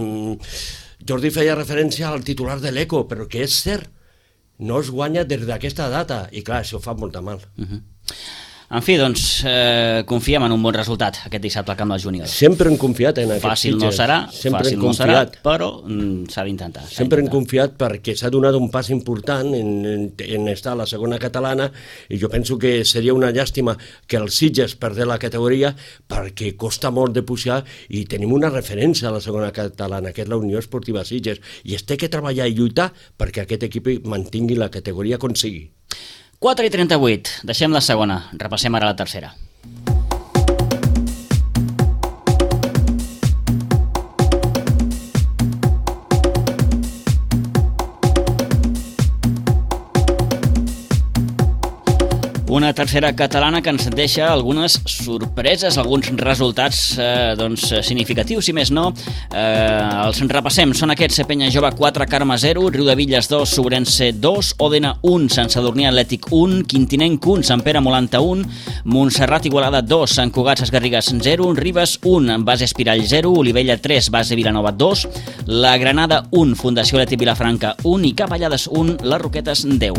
Jordi feia referència al titular de l'Eco, però que és cert, no es guanya des d'aquesta data, i clar, això fa molta mal. Uh-huh. En fi, doncs, eh, confiem en un bon resultat aquest dissabte al camp dels júniors. Sempre hem confiat en aquests Fàcil no serà, Sempre fàcil no serà, però mm, s'ha d'intentar. Sempre hem confiat perquè s'ha donat un pas important en, en, en estar a la segona catalana i jo penso que seria una llàstima que el Sitges perdés la categoria perquè costa molt de pujar i tenim una referència a la segona catalana, que és la Unió Esportiva Sitges, i es té que treballar i lluitar perquè aquest equip mantingui la categoria com sigui. quatre i trenta-vuit, deixem la segona, repassem ara la tercera. Una tercera catalana que ens deixa algunes sorpreses, alguns resultats eh, doncs, significatius, si més no. Eh, els repassem. Són aquests: Penya Jove quatre, Carme zero, Riudevilles dos, Sobrense dos, Òdena un, Sant Sadurní Atlètic un, Quintinenc un, Sant Pere Molanta un, Montserrat Igualada dos, Sant Cugat Sesgarrigues zero, Ribes un, Base Espirall zero, Olivella tres, Base Vilanova dos, La Granada un, Fundació Leti Vilafranca un i Capellades un, Les Roquetes deu.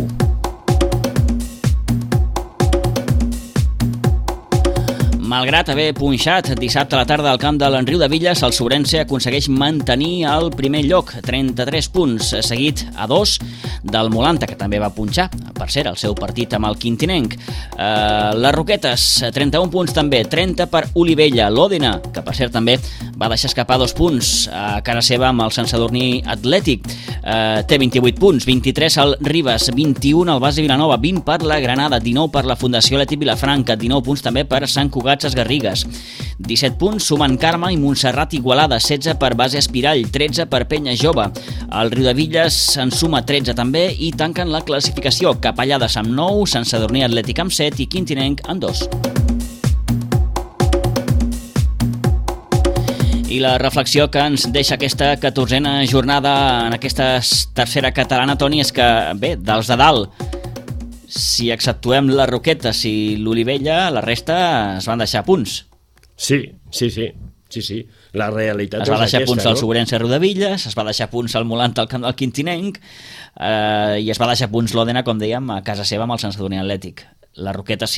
Malgrat haver punxat dissabte a la tarda al camp de l'Enriudevilles, el Sobrense aconsegueix mantenir el primer lloc, trenta-tres punts, seguit a dos del Molanta, que també va punxar, per cert, el seu partit amb el Quintinenc. Eh, les Roquetes, trenta-un punts també, trenta per Olivella. L'Òdena, que per cert també va deixar escapar dos punts a cara seva amb el Sant Sadurní Atlètic, eh, té vint-i-vuit punts, vint-i-tres al Ribes, vint-i-un al Base Vilanova, vint per la Granada, dinou per la Fundació Leti Vilafranca, dinou punts també per Sant Cugat Sesgarrigues, disset punts sumen Carme i Montserrat Igualada, setze per Base Espirall, tretze per Penya Jove. El Riudevilles en suma tretze també i tanquen la classificació. Capellades amb nou, Sant Sadurní Atlètic amb set i Quintinenc amb dos. I la reflexió que ens deixa aquesta catorzena jornada en aquesta tercera catalana, Toni, és que, bé, dels de dalt, si exceptuem les Roquetes i l'Olivella, la resta es van deixar punts. Sí, sí, sí. Sí, sí, la realitat es va deixar aquesta, punts no? al Sobrense Riudevilles, es va deixar punts al Molanta al camp del Quintinenc eh, i es va deixar punts l'Òdena, com dèiem, a casa seva amb el Sant Sadurní Atlètic. Les Roquetes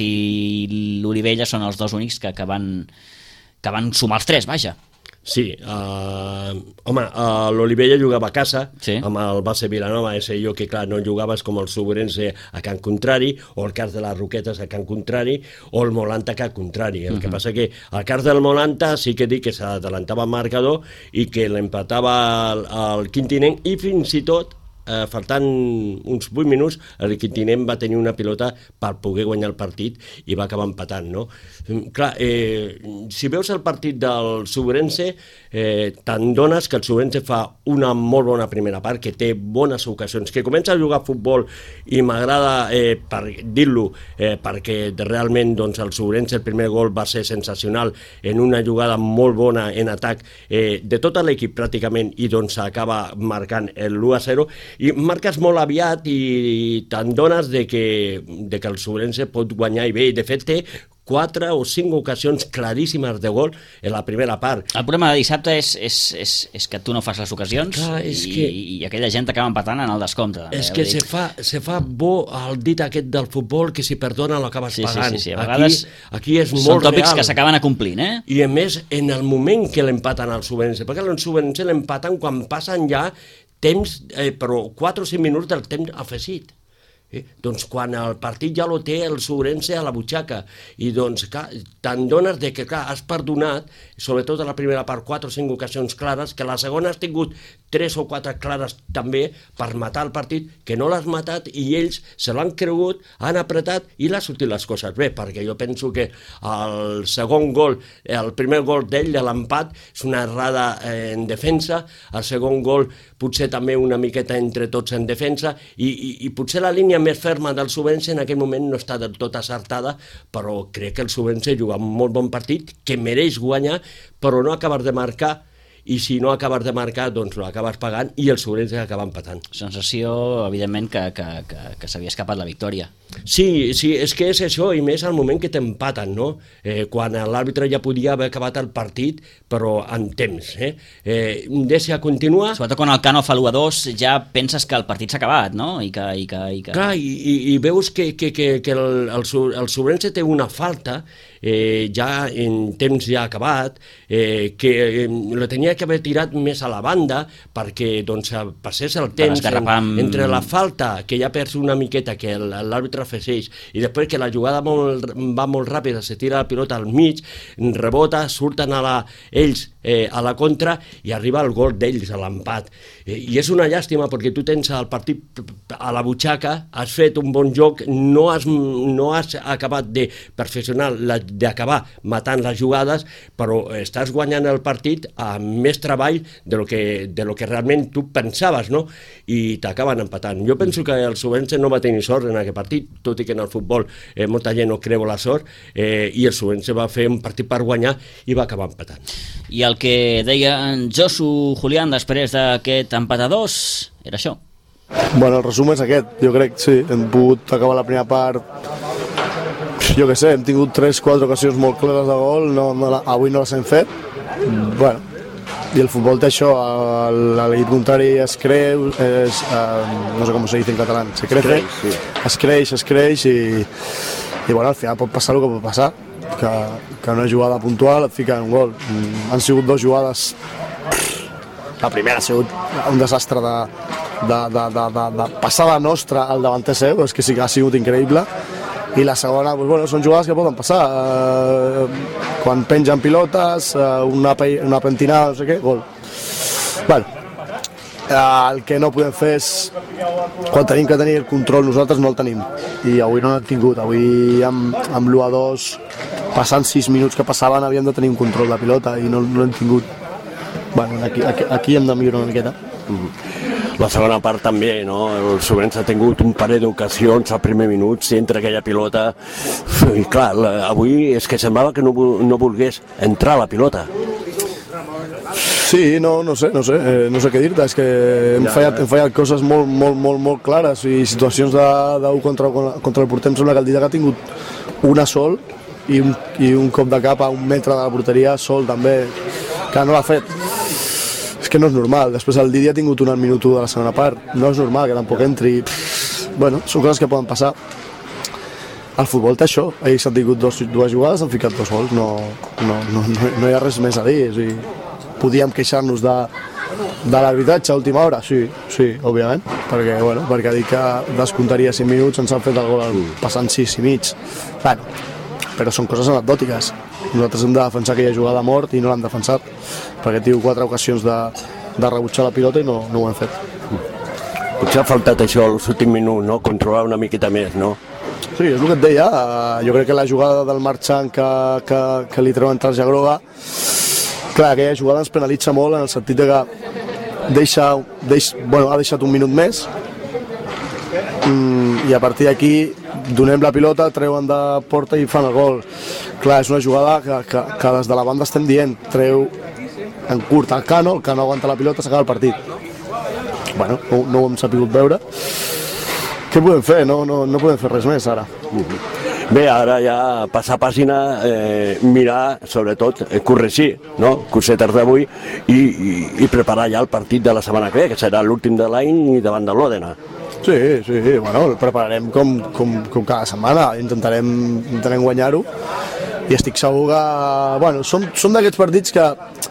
i l'Olivella són els dos únics que, que, van, que van sumar els tres, vaja. Sí, uh, home, uh, l'Olivella jugava a casa, sí, amb el Base Vilanova, és allò que, clar, no jugaves com el Sobrense a Can Contrari, o el cas de les Roquetes a Can Contrari, o el Molanta a Can Contrari. El uh-huh. que passa que al cas del Molanta sí que dic que s'adelantava el marcador i que l'empatava el, el Quintinenc, i fins i tot Eh, faltant uns vuit minuts, el Quintinenc va tenir una pilota per poder guanyar el partit i va acabar empatant, no? Clar, eh, si veus el partit del Sobrense, eh, te'n dones que el Sobrense fa una molt bona primera part, que té bones ocasions, que comença a jugar a futbol i m'agrada eh, per dir-lo, eh, perquè realment doncs, el Sobrense, el primer gol va ser sensacional en una jugada molt bona en atac eh, de tot l'equip pràcticament, i doncs acaba marcant l'u a zero, i marques molt aviat i te'n dones de que, de que el Sobrense pot guanyar, i bé, de fet té quatre o cinc ocasions claríssimes de gol en la primera part. El problema de dissabte és, és, és, és que tu no fas les ocasions. Clar, és i, que... i aquella gent acaba empatant en el descompte. També, és que se fa, se fa bo el dit aquest del futbol, que si perdona l'acabes sí, pagant. Sí, sí, sí. A vegades aquí, aquí és són molt tòpics real. Que s'acaben acomplint, eh? I a més, en el moment que l'empaten al Sobrense, perquè el Sobrense l'empaten quan passen ja temps, eh, però quatre o cinc minuts del temps afegit. Eh? Doncs quan el partit ja lo té el Sobrense a la butxaca, i doncs te'n dones de que clar, has perdonat, sobretot a la primera part, quatre o cinc ocasions clares, que a la segona has tingut tres o quatre clares també per matar el partit, que no l'has matat i ells se l'han cregut, han apretat i l'ha sortit les coses bé, perquè jo penso que el segon gol, el primer gol d'ell, de l'empat, és una errada en defensa, el segon gol potser també una miqueta entre tots en defensa, i, i, i potser la línia més ferma del Sobrense en aquell moment no està del tot acertada, però crec que el Sobrense juga un molt bon partit, que mereix guanyar, però no acabar de marcar, i si no acabes de marcar, doncs l'acabes pagant i el Sobrense acaba empatant. Sensació, evidentment, que, que, que, que s'havia escapat la victòria. Sí, sí, és que és això, i més al moment que t'empaten, no? Eh, quan l'àrbitre ja podia haver acabat el partit, però en temps, eh? eh Deixa continuar... Sobretot quan el Cano fa l'u a dos, ja penses que el partit s'ha acabat, no? I que, i que, i que... Clar, i, i, i veus que, que, que, que el, el, el Sobrense té una falta, eh, ja en temps ja acabat, eh, que eh, la tenia que haver tirat més a la banda perquè doncs, passés el temps en, entre la falta, que ja perds una miqueta, que l'àrbitre afegeix, i després que la jugada molt, va molt ràpida, se tira la pilota al mig, rebota, surten a la, ells eh, a la contra i arriba el gol d'ells a l'empat. Eh, I és una llàstima perquè tu tens el partit a la butxaca, has fet un bon joc, no has, no has acabat de perfeccionar les d'acabar matant les jugades, però estàs guanyant el partit amb més treball de lo que, de lo que realment tu pensaves, no? I t'acaben empatant. Jo penso que el Soubense no va tenir sort en aquest partit, tot i que en el futbol eh, molta gent no creu la sort, eh, i el Soubense va fer un partit per guanyar i va acabar empatant. I el que deia en Josu Julián després d'aquest empat a dos era això. Bueno, el resum és aquest, jo crec, sí, hem pogut acabar la primera part, jo què sé, hem tingut tres quatre ocasions molt clares de gol, no, no, avui no les hem fet, bueno, i el futbol té això, l'equip contrari es creu, es, eh, no sé com se dice en català, se crece, sí. es creix, es creix i, i bueno, al final pot passar el que pot passar, que, que una jugada puntual et fica un gol. Han sigut dues jugades, la primera ha sigut un desastre de, de, de, de, de, de passada nostra al davanter seu, és que sí que ha sigut increïble, i la segona, doncs, bueno, són jugades que poden passar, eh, quan pengen pilotes, eh, una, una pentinada, no sé què, gol. Bueno, eh, el que no podem fer és, quan tenim que tenir el control nosaltres no el tenim, i avui no l'hem tingut, avui amb, amb l'u a dos, passant sis minuts que passaven, havíem de tenir un control de pilota i no, no l'hem tingut. Bueno, aquí, aquí, aquí hem de millorar una miqueta. Mm-hmm. La segona part també, no? El Soubense ha tingut un parell d'ocasions al primer minut, si entra aquella pilota, i clar, avui és que semblava que no, no volgués entrar la pilota. Sí, no, no sé, no sé, eh, no sé què dir-te, és que hem fallat, hem fallat coses molt, molt, molt, molt clares i situacions d'un contra, contra el porter. Em sembla que el Didac ha tingut una sol i un, i un cop de cap a un metre de la porteria sol també, que no l'ha fet. És que no és normal. Després el Didi ha tingut un al minut u de la segona part, no és normal que tampoc entri. Bueno, són coses que poden passar. El futbol té això, ells han tingut dos, dues jugades, han ficat dos gols, no, no, no, no hi ha res més a dir. O sigui, podíem queixar-nos de, de l'arbitratge a última hora? Sí, sí, òbviament, perquè, bueno, perquè ha dit que descomptaria cinc minuts, ens han fet el gol passant sis i mig. Bueno, però són coses anecdòtiques. Nosaltres hem de defensar aquella jugada a mort i no l'hem defensat, perquè tinc quatre ocasions de, de rebutjar la pilota i no, no ho hem fet. Potser ha faltat això a l'últim minut, no? Controlar una miqueta més, no? Sí, és el que et deia, jo crec que la jugada del Marchant que, que, que li treuen tarja groga, clar, aquella jugada ens penalitza molt en el sentit de que deixa, deix, bueno, ha deixat un minut més i a partir d'aquí donem la pilota, treuen de porta i fan el gol. Clar, és una jugada que, que, que des de la banda estem dient, treu en curt el Cano, el Cano aguanta la pilota, s'acaba el partit. Bueno, no, no ho hem sabut veure. Què podem fer? No, no, no podem fer res més ara. Bé, ara ja passar pàgina, eh, mirar, sobretot, eh, corregir, no? Cosetes d'avui i, i, i preparar ja el partit de la setmana que ve, que serà l'últim de l'any davant de l'Òdena. Sí, sí, bueno, el prepararem com, com, com cada setmana, intentarem, intentarem guanyar-ho i estic segur que, bueno, són, són d'aquests partits que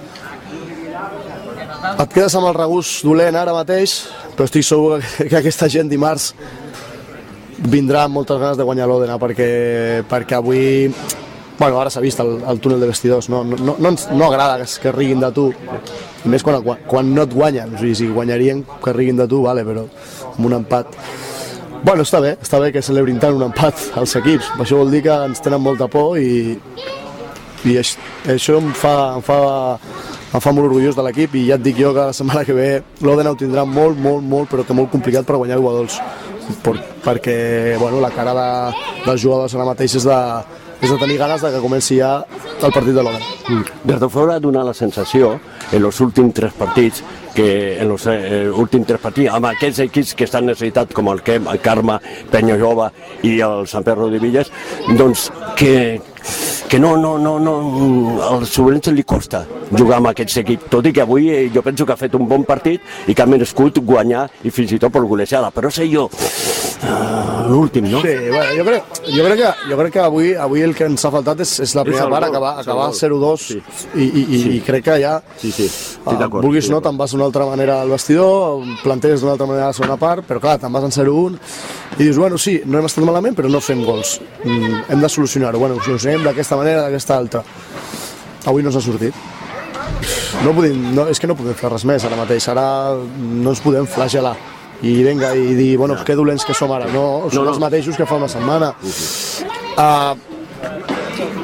et quedes amb el regust dolent ara mateix, però estic segur que, que aquesta gent dimarts vindrà amb moltes ganes de guanyar l'Òdena, perquè, perquè avui, bueno, ara s'ha vist el, el túnel de vestidors, no, no, no, ens, no agrada que, que riguin de tu, i més quan, quan no et guanyen, o sigui, si guanyarien que riguin de tu, vale, però amb un empat. Bueno, està bé, està bé que celebrin tant un empat als equips, això vol dir que ens tenen molta por i, i això, això em fa, em fa em fa molt orgullós de l'equip i ja et dic jo que la setmana que ve l'Òdena ho tindrà molt, molt, molt, però que molt complicat per guanyar el Guadols, per, perquè bueno, la cara de, dels jugadors ara mateix és de, és de tenir ganes de que comenci ja el partit de l'Òdena. Mm. Des de fora ha donat la sensació en els últims tres partits que en els eh, últims tres partits, amb aquests equips que estan necessitats, com el Quem, el Carme, Peña Jove i el Sant Pedro de Villas, doncs que, que no, no, no, no, al Soubense li costa jugar amb aquests equips, tot i que avui eh, jo penso que ha fet un bon partit i que ha merescut guanyar i fins i tot per golejada, però sé jo, uh, l'últim, no? Sí, bueno, jo crec, jo crec, que, jo crec que avui, avui el que ens ha faltat és, és la primera part, acabar, acabar zero dos sí. i, i, i, sí. i crec que ja, sí, sí. Uh, vulguis o no, te'n vas d'una altra manera al vestidor, planteges d'una altra manera a la segona part, però clar, te'n vas en zero un i dius, bueno, sí, no hem estat malament, però no fem gols. Mm, hem de solucionar-ho, bueno, ho solucionem d'aquesta manera, d'aquesta altra. Avui no s'ha sortit. No podem, no, és que no podem fer res més ara mateix, ara no ens podem flagelar i vinga, i dir, bueno, que dolents que som ara, no, som no, no. els mateixos que fa una setmana. Uh,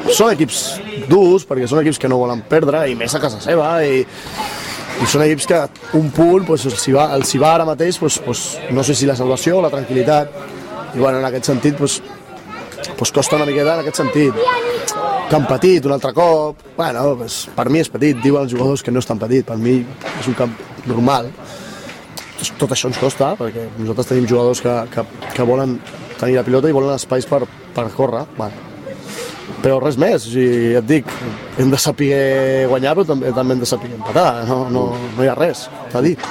són equips durs, perquè són equips que no volen perdre, i més a casa seva, i, i són equips que un punt pues, els, hi va, els hi va ara mateix, pues, pues, no sé si la salvació o la tranquil·litat, i bueno, en aquest sentit pues, pues costa una miqueta en aquest sentit. Camp petit, un altre cop, bueno, pues, per mi és petit, diuen els jugadors que no és tan petit, per mi és un camp normal. Tot això ens costa, perquè nosaltres tenim jugadors que, que, que volen tenir la pilota i volen espais per, per córrer. Bueno. Però res més, o sigui, et dic, hem de saber guanyar, però també, també hem de saber empatar, no, no, no hi ha res a dir.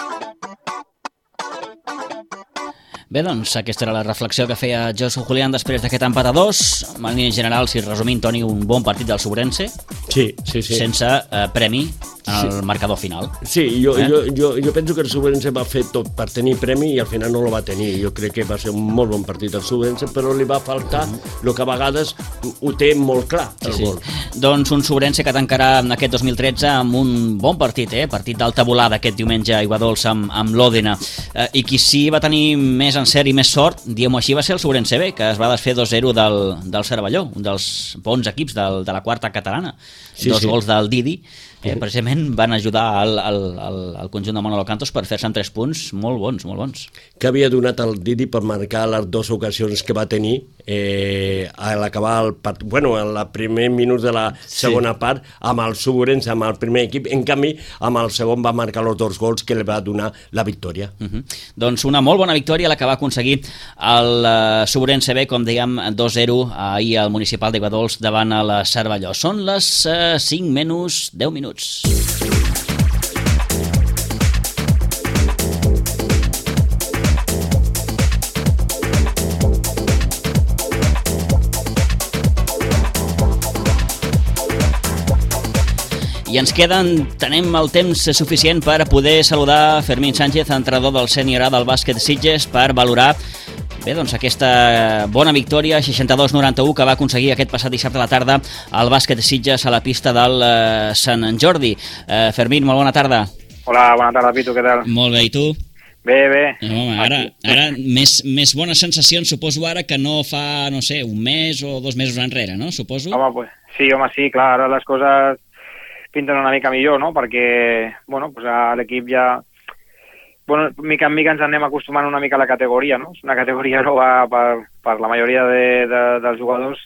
Bé, doncs, aquesta era la reflexió que feia Josu Julián després d'aquest empat a dos. En línia general, si resumint, Toni, un bon partit del Sobrense. Sí, sí, sí. Sense eh, premi en el sí. marcador final. Sí, jo, eh? jo, jo, jo penso que el Sobrense va fer tot per tenir premi i al final no el va tenir. Jo crec que va ser un molt bon partit el Sobrense, però li va faltar el mm. que a vegades ho té molt clar, el sí, gol. Sí. Doncs un Sobrense que tancarà aquest dos mil tretze amb un bon partit, eh? Partit d'alta volada aquest diumenge a Aiguadols amb, amb l'Òdena. Eh, I qui sí va tenir més encert i més sort, diguem-ho així, va ser el Sobrense B, que es va desfer dos zero del, del Cervelló, un dels bons equips del, de la quarta catalana. Sí, dos sí. gols del Didi, eh, precisament van ajudar al, al, al, al conjunt de Manolo Cantos per fer-se amb tres punts molt bons, molt bons. Que havia donat el Didi per marcar les dues ocasions que va tenir eh, a l'acabar el part... bueno, en el primer minut de la segona sí. part, amb el Sobrense, amb el primer equip. En canvi, amb el segon va marcar els dos gols que li va donar la victòria. Uh -huh. Doncs una molt bona victòria la que va aconseguir el uh, Sobrense B, com dèiem, dos zero ahir al municipal d'Aiguadols davant el Cervelló. Són les uh, cinc menys deu minuts. I ens queden, tenem el temps suficient per poder saludar Fermín Sánchez, entrenador del sènior A del bàsquet Sitges, per valorar bé, doncs aquesta bona victòria seixanta-dos noranta-u que va aconseguir aquest passat dissabte a la tarda el bàsquet Sitges a la pista del eh, Sant Jordi. Eh, Fermín, molt bona tarda. Hola, bona tarda, Pitu, què tal? Molt bé, i tu? Bé, bé. No, ara ara més, més bones sensacions, suposo ara, que no fa, no sé, un mes o dos mesos enrere, no? Suposo? Home, pues, sí, home, sí, clar, ara les coses pinten una mica millor, no? Perquè, bueno, pues l'equip ja... Bueno, mica en mica ens anem acostumant una mica a la categoria, no? És una categoria nova per, per la majoria de, de, dels jugadors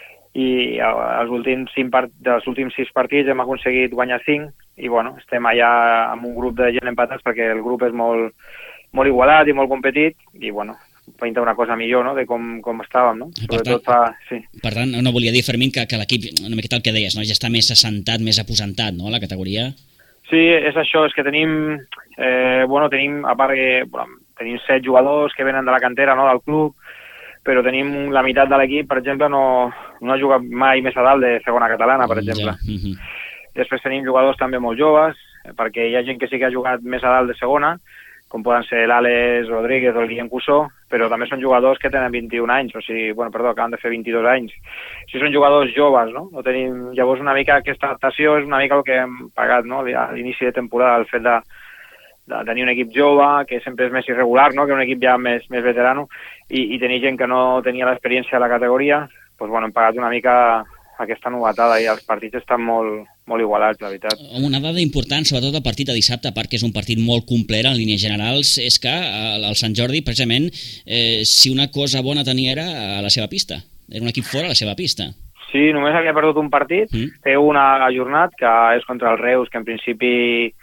i els últims, cinc part, dels últims sis partits hem aconseguit guanyar cinc i, bueno, estem allà amb un grup de gent empatats perquè el grup és molt, molt igualat i molt competit i, bueno, pinta una cosa millor, no?, de com, com estàvem, no? Per tant, fa, sí. per tant, no volia dir, Fermín, que, que l'equip, una miqueta el que deies, no?, ja està més assentat, més aposentat, no?, la categoria. Sí, és això, és que tenim, eh, bueno, tenim, a part que bueno, tenim set jugadors que venen de la cantera, no?, del club, però tenim la meitat de l'equip, per exemple, no, no ha jugat mai més a dalt de segona catalana, per exemple. Ja. Uh-huh. Després tenim jugadors també molt joves, perquè hi ha gent que sí que ha jugat més a dalt de segona, com poden ser l'Àlex Rodríguez o el Guillem Cussó, però també són jugadors que tenen vint-i-un anys, o sigui, bueno, perdó, acaben de fer vint-i-dos anys. O sigui, són jugadors joves, no? no tenim, llavors una mica aquesta adaptació és una mica el que hem pagat, no?, a l'inici de temporada, el fet de, de tenir un equip jove, que sempre és més irregular, no?, que un equip ja més, més veterano, i, i tenir gent que no tenia l'experiència de la categoria, doncs, bueno, hem pagat una mica aquesta novetada i els partits estan molt, molt igualats, la veritat. Una dada important, sobretot el partit de dissabte, a part que és un partit molt complet en línies generals, és que el Sant Jordi, precisament, eh, si una cosa bona tenia era a la seva pista. Era un equip fora a la seva pista. Sí, només havia perdut un partit, mm. té una ajornat, que és contra el Reus, que en principi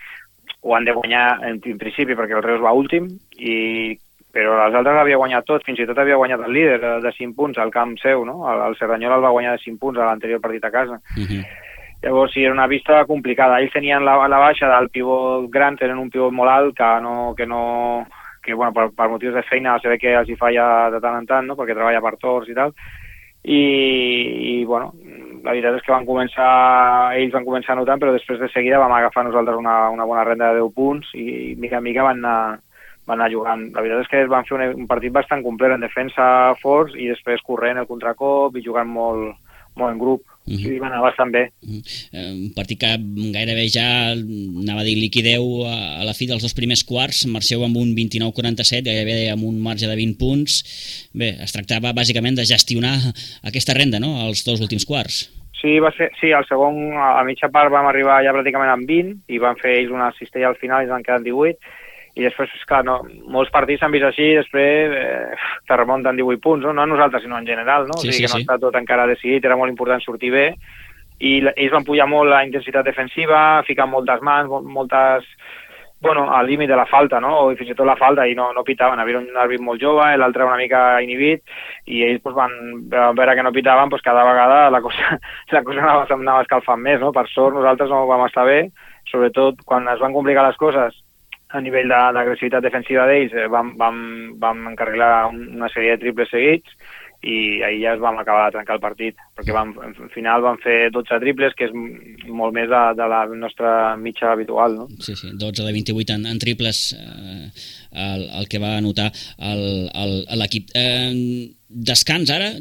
ho han de guanyar en, en principi perquè el Reus va últim, i però els altres havia guanyat tot, fins i tot havia guanyat el líder de, de cinc punts al camp seu, no? El, el Cerdanyola el va guanyar de cinc punts a l'anterior partit a casa. Uh-huh. Llavors, sí, era una pista complicada. Ells tenien la, la baixa del pivot gran, tenen un pivot molt alt que no... Que no que, bueno, per, per motius de feina se ve que els hi falla de tant en tant, no?, perquè treballa per torns i tal. I, i, bueno, la veritat és que van començar, ells van començar notant, però després de seguida vam agafar nosaltres una, una bona renda de deu punts i, i mica en mica van anar van anar jugant. La veritat és que van fer un, un partit bastant complet en defensa forts i després corrent el contracop i jugant molt, molt en grup. Uh -huh. Sí, va anar bastant bé. Uh -huh. Un partit que gairebé ja, anava a dir, liquideu a la fi dels dos primers quarts, marxeu amb un vint-i-nou quaranta-set, gairebé amb un marge de vint punts. Bé, es tractava bàsicament de gestionar aquesta renda, no?, als dos últims quarts. Sí, va ser, sí, al segon, a mitja part vam arribar ja pràcticament amb vint i van fer ells una cistella al final i ens van quedar en divuit. I després, clar, no, molts partits s'han vist així i després eh, te remunten divuit punts, no? No a nosaltres, sinó en general, no? Sí, o sigui sí, que no sí. està tot encara decidit, era molt important sortir bé, i la, ells van pujar molt la intensitat defensiva, ficant moltes mans, moltes... bueno, al límit de la falta, no? O fins i tot la falta, i no, no pitaven. Havia un àrbit molt jove, l'altre una mica inhibit, i ells pues, van, van veure que no pitaven, pues, cada vegada la cosa, la cosa anava, anava escalfant més, no? Per sort, nosaltres no vam estar bé, sobretot quan es van complicar les coses a nivell d'agressivitat defensiva d'ells, eh, vam, vam, vam encarrilar una sèrie de triples seguits, i ahir ja es vam acabar de trencar el partit, perquè vam, al final vam fer dotze triples, que és molt més de, de la nostra mitja habitual, no? Sí, sí, dotze de vint-i-vuit en, en triples, eh, el, el que va anotar l'equip. Eh, descans ara?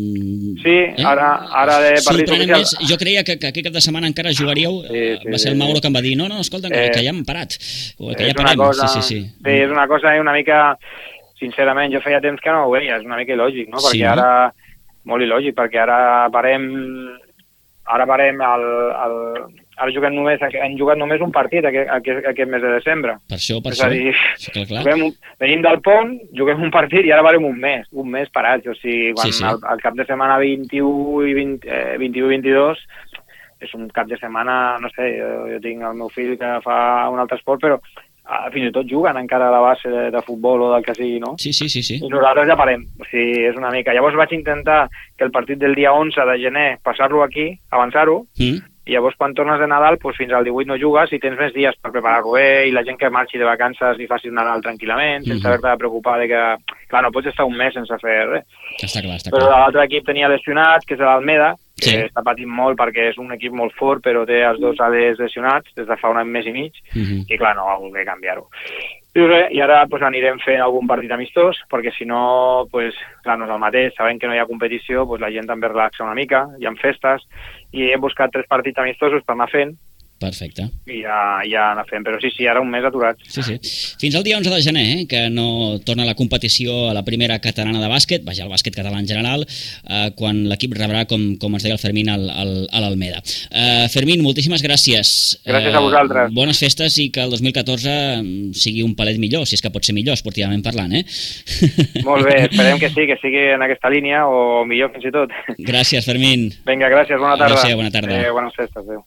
Sí, eh? ara, ara de partit oficial. Més, jo creia que, que aquest cap de setmana encara jugaríeu, sí, sí, va ser el Mauro que em va dir, no, no, escolta, eh, que ja hem parat, o que ja parem. Cosa, sí, sí, sí. sí, és una cosa una mica... Sincerament, jo feia temps que no ho veia, és una mica il·lògic, no? Perquè sí, ara... Molt il·lògic, perquè ara parem... Ara parem el... el ara juguem només, hem jugat només un partit aquest, aquest, aquest mes de desembre. Per això, per és això. A dir, sí, clar, clar. Juguem, venim del pont, juguem un partit i ara varem un mes, un mes parats. O sigui, quan sí, sí. Al, al cap de setmana vint-i-u i vint, eh, vint-i-u vint-i-dos és un cap de setmana, no sé, jo, jo tinc el meu fill que fa un altre esport, però fins i tot juguen encara a la base de, de futbol o del que sigui, no? Sí, sí, sí, sí. I nosaltres ja parem, o sigui, és una mica. Llavors vaig intentar que el partit del dia onze de gener passar-lo aquí, avançar-ho, mm. i llavors quan tornes de Nadal, doncs fins al divuit no jugues i tens més dies per preparar-ho bé i la gent que marxi de vacances i faci un Nadal tranquil·lament, sense mm-hmm. haver-te de preocupar de que... Clar, no pots estar un mes sense fer res. Està clar, està clar. Però l'altre equip tenia lesionats, que és l'Almeda, que sí. està patint molt perquè és un equip molt fort, però té els dos ales lesionats des de fa un any més i mig, mm-hmm. i clar, no va voler canviar-ho. I, res, i ara pues, anirem fent algun partit amistós, perquè si no, pues, clar, no és el mateix, sabent que no hi ha competició, pues, la gent també relaxa una mica, hi ha festes, i hem buscat tres partits amistosos per anar fent. Perfecte. I ja, ja anar fent, però sí, sí, ara un mes aturat. Sí, sí. Fins al dia onze de gener, eh, que no torna la competició a la primera catalana de bàsquet, vaja, el bàsquet català en general, eh, quan l'equip rebrà, com, com ens deia el Fermín, al, al, a l'Almeda. Eh, Fermín, moltíssimes gràcies. Gràcies a vosaltres. Eh, bones festes i que el dos mil catorze sigui un palet millor, si és que pot ser millor, esportivament parlant, eh? Molt bé, esperem que sí, que sigui en aquesta línia, o millor fins i tot. Gràcies, Fermín. Vinga, gràcies, bona tarda. Gràcies, bona tarda. Eh, bones festes, adéu.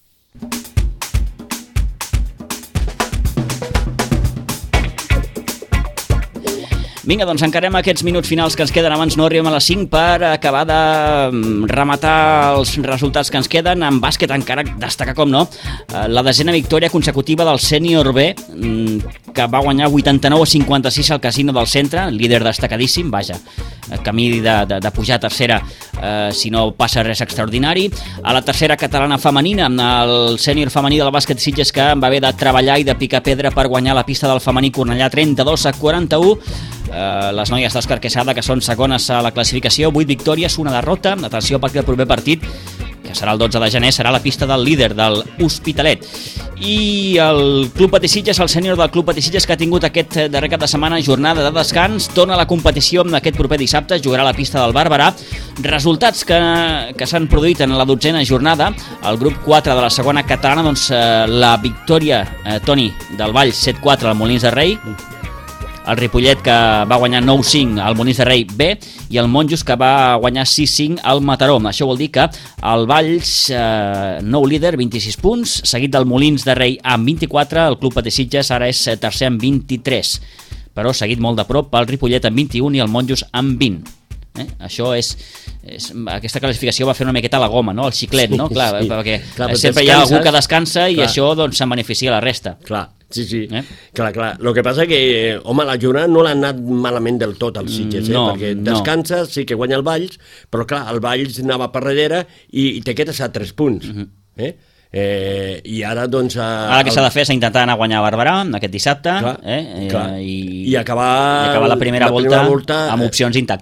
Vinga, doncs encarem aquests minuts finals que ens queden abans no arribem a les cinc per acabar de rematar els resultats que ens queden. En bàsquet encara destacar, com no, la desena victòria consecutiva del sènior B, que va guanyar vuitanta-nou a cinquanta-sis al Casino del Centre, líder destacadíssim, vaja, camí de, de, de pujar a tercera eh, si no passa res extraordinari. A la tercera catalana femenina, el sènior femení del bàsquet Sitges, que va haver de treballar i de picar pedra per guanyar la pista del femení Cornellà trenta-dos a quaranta-u. Uh, les noies d'Òscar Quesada, que són segones a la classificació, vuit victòries, una derrota. Atenció, perquè el proper partit, que serà el dotze de gener, serà la pista del líder, del Hospitalet. I el Club Patí Sitges, el sènior del Club Patí Sitges, que ha tingut aquest darrer cap de setmana jornada de descans, torna a la competició amb aquest proper dissabte, jugarà a la pista del Barberà. Resultats que, que s'han produït en la dotzena jornada. El grup quatre de la segona catalana, doncs eh, la victòria, eh, Toni, del Vall, set quatre al Molins de Rei, el Ripollet, que va guanyar nou cinc al Molins de Rei B, i el Monjos, que va guanyar sis cinc al Mataró. Això vol dir que el Valls, eh, nou líder, vint-i-sis punts, seguit del Molins de Rei amb vint-i-quatre, el Club Patí Sitges ara és tercer amb vint-i-tres, però seguit molt de prop el Ripollet amb vint-i-un i el Monjos amb vint. Eh? Això és, és... Aquesta classificació va fer una miqueta la goma, no? El xiclet, no? Clar, sí. Perquè clar, sempre hi ha algú que descansa i clar. Això doncs se'n beneficia la resta. Clar. Sí, sí, eh? clar, clar. El que passa que, home, la jornada no l'ha anat malament del tot als Sitges, eh? No, perquè descansa, no. Sí que guanya el Valls, però clar, el Valls anava per darrere i, i te quedes a tres punts. Uh-huh. eh? Eh, i ara doncs a, ara que s'ha de fer és intentar anar a guanyar a Barberà aquest dissabte, clar, eh? clar. I, I, acabar, i acabar la primera, la volta, primera volta amb opcions intactes.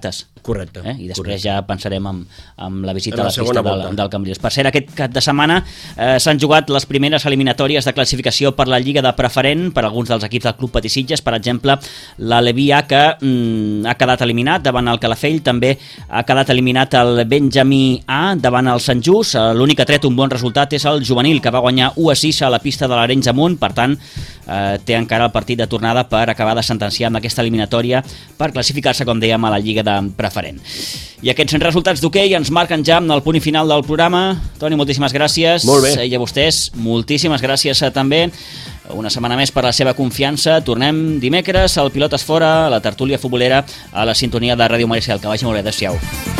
Correcte. Eh? I després correcte. ja pensarem en, en la visita En la a la pista del, del Cambrils. Per cert, aquest cap de setmana eh, s'han jugat les primeres eliminatòries de classificació per la Lliga de Preferent per alguns dels equips del Club Patisitges. Per exemple, l'Aleví A, que mm, ha quedat eliminat davant el Calafell, també ha quedat eliminat el Benjamí A davant el Sant Just. L'únic que ha tret un bon resultat és el juvenil, que va guanyar u a sis a la pista de l'Arenys Amunt. Per tant, eh, té encara el partit de tornada per acabar de sentenciar amb aquesta eliminatòria per classificar-se, com dèiem, a la Lliga de Preferent. I aquests resultats d'hoquei ens marquen ja en el punt i final del programa. Toni, moltíssimes gràcies. Molt bé. I a vostès, moltíssimes gràcies també. Una setmana més per la seva confiança. Tornem dimecres al Pilotes Fora, a la tertúlia futbolera, a la sintonia de Ràdio Maricel. Que vagi molt bé. Adéu-siau.